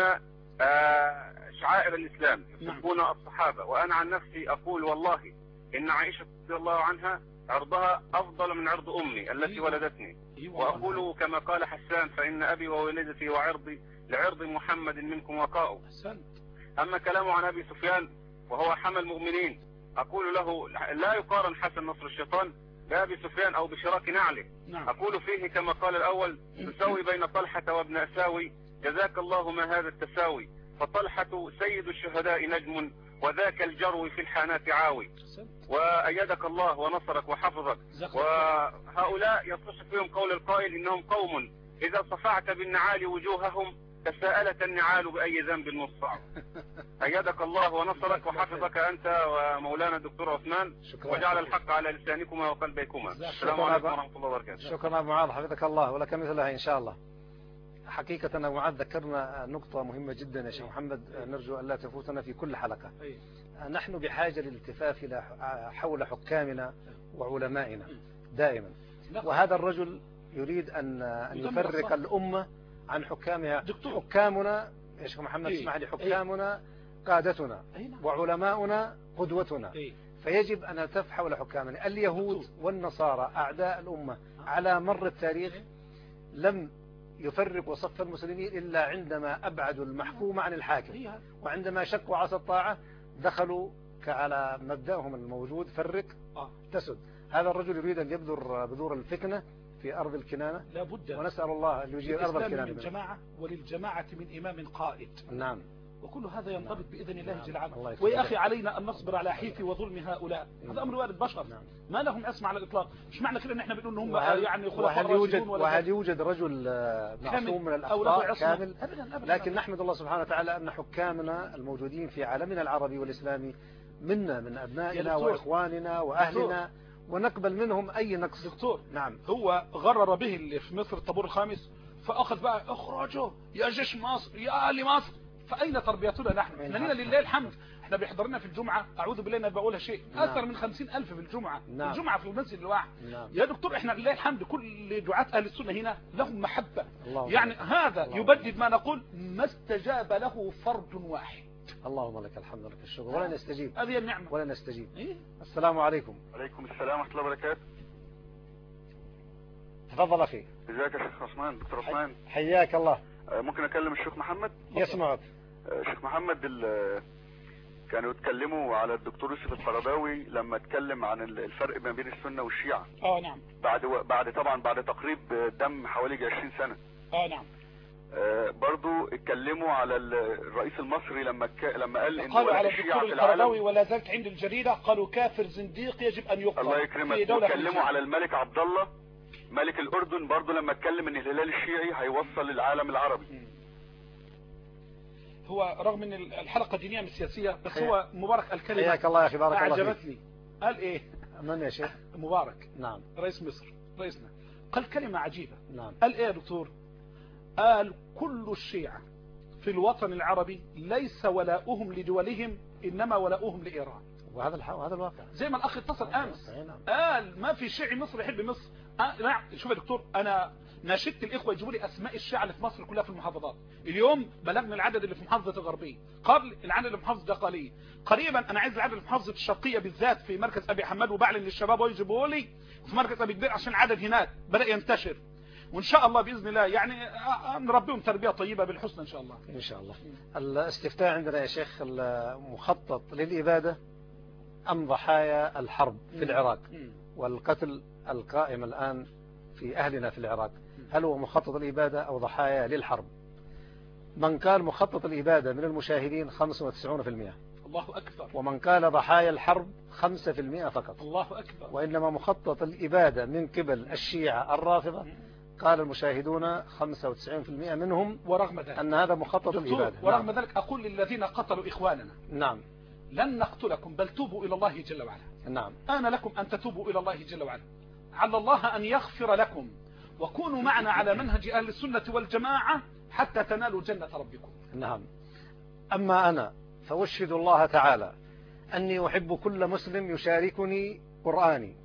شعائر الإسلام، يحبون الصحابة، وأنا عن نفسي أقول والله إن عائشة رضي الله عنها عرضها أفضل من عرض أمي التي ولدتني، وأقول كما قال حسان فإن أبي وولدتي وعرضي لعرض محمد منكم وقاء. أما كلامه عن أبي سفيان وهو حمى المؤمنين أقول له لا يقارن حسن نصر الشيطان بأبي سفيان أو بشراك نعله. أقول فيه كما قال الأول تساوي بين طلحة وابن أساوي جزاك الله ما هذا التساوي، فطلحة سيد الشهداء نجم وذاك الجرو في الحانات عاوي. وأيدك الله ونصرك وحفظك. وهؤلاء يصح فيهم قول القائل إنهم قوم إذا صفعت بالنعال وجوههم تساءلت النعال بأي ذنب نصع. أيدك الله ونصرك وحفظك أنت ومولانا الدكتور عثمان وجعل الحق على لسانكما وقلبيكما. السلام عليكم ورحمة الله وبركاته. شكرا أبو معاذ حفظك الله ولك مثلها إن شاء الله. حقيقة معاذ ذكرنا نقطة مهمة جدا يا شيخ محمد، نرجو أن لا تفوتنا في كل حلقة. نحن بحاجة للالتفاف حول حكامنا وعلمائنا دائما، وهذا الرجل يريد أن يفرق الأمة عن حكامها. حكامنا يا شيخ محمد اسمح لي، حكامنا قادتنا وعلماؤنا قدوتنا، فيجب أن نلتف حول حكامنا. اليهود والنصارى أعداء الأمة على مر التاريخ لم يفرقوا صف المسلمين إلا عندما أبعدوا المحكوم عن الحاكم، وعندما شقوا عصا الطاعة دخلوا على مبدأهم الموجود فرق تسد. هذا الرجل يريد أن يبذر بذور الفتنة في أرض الكنانة، لابد ونسأل الله أن يجير أرض الكنانة من جماعة، وللجماعة من إمام قائد. نعم، وكل هذا ينضبط بإذن الله جل وعلا. ويا أخي علينا أن نصبر على حيف وظلم هؤلاء، هذا أمر وارد بشر ما لهم أسمع على الإطلاق. مش معنى كده إن إحنا بنقول إنهم يعني خلفاء راشدون، وهل يوجد رجل معصوم من الأخطاء كامل؟ أبداً. لكن نحمد الله سبحانه وتعالى أن حكامنا الموجودين في عالمنا العربي والإسلامي منا من أبنائنا وإخواننا وأهلنا، ونقبل منهم أي نقص. دكتور، نعم، هو غرر به اللي في مصر الطابور الخامس، فأخذ بقى اخرجوا يا جيش مصر يا أهل مصر. فأين تربيتنا نحن؟ احنا لنا لله الحمد، احنا بيحضرنا في الجمعة أعوذ بالله أنا بقولها شيء أكثر من 50,000 في الجمعة. الجمعة في المسجد الواحد. يا دكتور احنا لله الحمد كل دعاة أهل السنة هنا لهم محبة، يعني هذا يبدد ما نقول ما استجاب له فرد واحد. اللهم لك الحمد ولك الشكر، ولا نستجيب. هذه النعمة ولا نستجيب. السلام عليكم. عليكم السلام ورحمة الله وبركاته. تفضل أخي. ازيك يا شيخ عثمان؟ دكتور عثمان حياك الله. ممكن أكلم الشيخ محمد؟ يسمعك. شيخ محمد، كانوا يتكلموا على الدكتور يوسف القرضاوي لما اتكلم عن الفرق ما بين السنة والشيعة. نعم. بعد تقريب دم حوالي 20 سنة. نعم. برضو اتكلموا على الرئيس المصري لما قال ان قالوا على الدكتور القرضاوي ولا زالت عند الجريدة قالوا كافر زنديق يجب ان يقتل. الله يكرمك. اتكلموا على الملك عبد الله ملك الأردن برضو لما اتكلم ان الهلال الشيعي هيوصل للعالم العربي. هو رغم ان الحلقة دينية مش سياسية، بس هو مبارك الكلمة حياك الله يا اخي، بارك الله فيك. اعجبتني. قال ايه؟ من يا شيخ؟ مبارك. نعم. رئيس مصر، رئيسنا، قال كلمة عجيبة. نعم. قال ايه يا دكتور؟ قال كل الشيعة في الوطن العربي ليس ولاؤهم لدولهم إنما ولاؤهم لإيران. وهذا الواقع زي ما الأخ اتصل أمس قال ما في شيعي مصر يحب مصر. نعم. شوف يا دكتور، أنا ناشدت الإخوة يجيبوا لي أسماء الشيعة اللي في مصر كلها في المحافظات. اليوم بلغنا العدد اللي في محافظة الغربية، قبل العدد اللي في محافظة الدقهلية، قريبا أنا عايز العدد اللي في محافظة الشرقية بالذات في مركز أبي حماد، وبعلن للشباب ويجيبوا لي في مركز أبي كبير عشان العدد هناك بدأ ينتشر، وإن شاء الله بإذن الله يعني نربيهم تربية طيبة بالحسنى إن شاء الله. إن شاء الله. الاستفتاء عندنا يا شيخ، المخطط للإبادة أم ضحايا الحرب في العراق والقتل القائم الآن في أهلنا في العراق، هل هو مخطط الإبادة أو ضحايا للحرب؟ من قال مخطط الإبادة من المشاهدين 95%. الله أكبر. ومن قال ضحايا الحرب 5% فقط. الله أكبر. وإنما مخطط الإبادة من قبل الشيعة الرافضة قال المشاهدون 95% منهم، ورغم ذلك أن هذا مخطط الإبادة. ورغم ذلك أقول للذين قتلوا إخواننا نعم لن نقتلكم بل توبوا إلى الله جل وعلا. نعم. آن لكم أن تتوبوا إلى الله جل وعلا، على الله أن يغفر لكم، وكونوا معنا على منهج أهل السنة والجماعة حتى تنالوا جنة ربكم. نعم. أما أنا فأشهد الله تعالى أني أحب كل مسلم يشاركني قرآني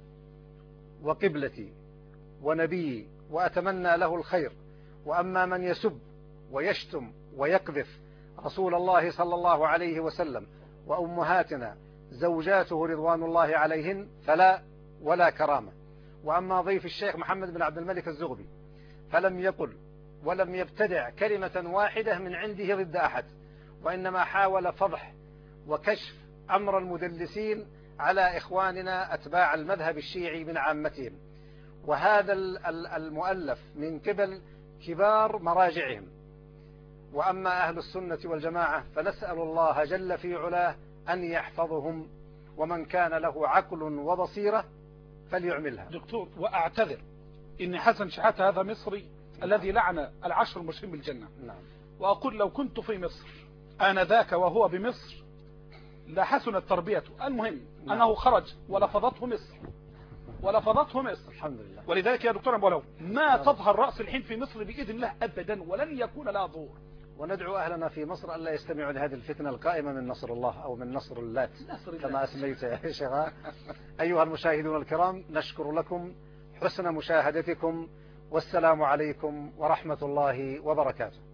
وقبلتي ونبيي، وأتمنى له الخير. وأما من يسب ويشتم ويقذف رسول الله صلى الله عليه وسلم وأمهاتنا زوجاته رضوان الله عليهن فلا ولا كرامة. وأما ضيف الشيخ محمد بن عبد الملك الزغبي فلم يقل ولم يبتدع كلمة واحدة من عنده ضد أحد، وإنما حاول فضح وكشف أمر المدلسين على إخواننا أتباع المذهب الشيعي من عامتهم، وهذا المؤلف من قبل كبار مراجعهم. وأما أهل السنة والجماعة فنسأل الله جل في علاه أن يحفظهم، ومن كان له عقل وبصيرة فليعملها. دكتور، وأعتذر إن حسن شحاتة هذا مصري الذي لعن العشر المبشرين بالجنة. نعم. وأقول لو كنت في مصر آنذاك وهو بمصر لحسنت تربيته. المهم أنه خرج ولفظته مصر، ولفظته مصر. الحمد لله. ولذلك يا دكتور أبو لو ما تظهر رأس الحين في مصر بإذن الله أبدا، ولن يكون لها ظهور. وندعو أهلنا في مصر ألا يستمعوا لهذه الفتنة القائمة من نصر الله أو من نصر اللات كما أسميت يا شيخ. أيها المشاهدون الكرام، نشكر لكم حسن مشاهدتكم، والسلام عليكم ورحمة الله وبركاته.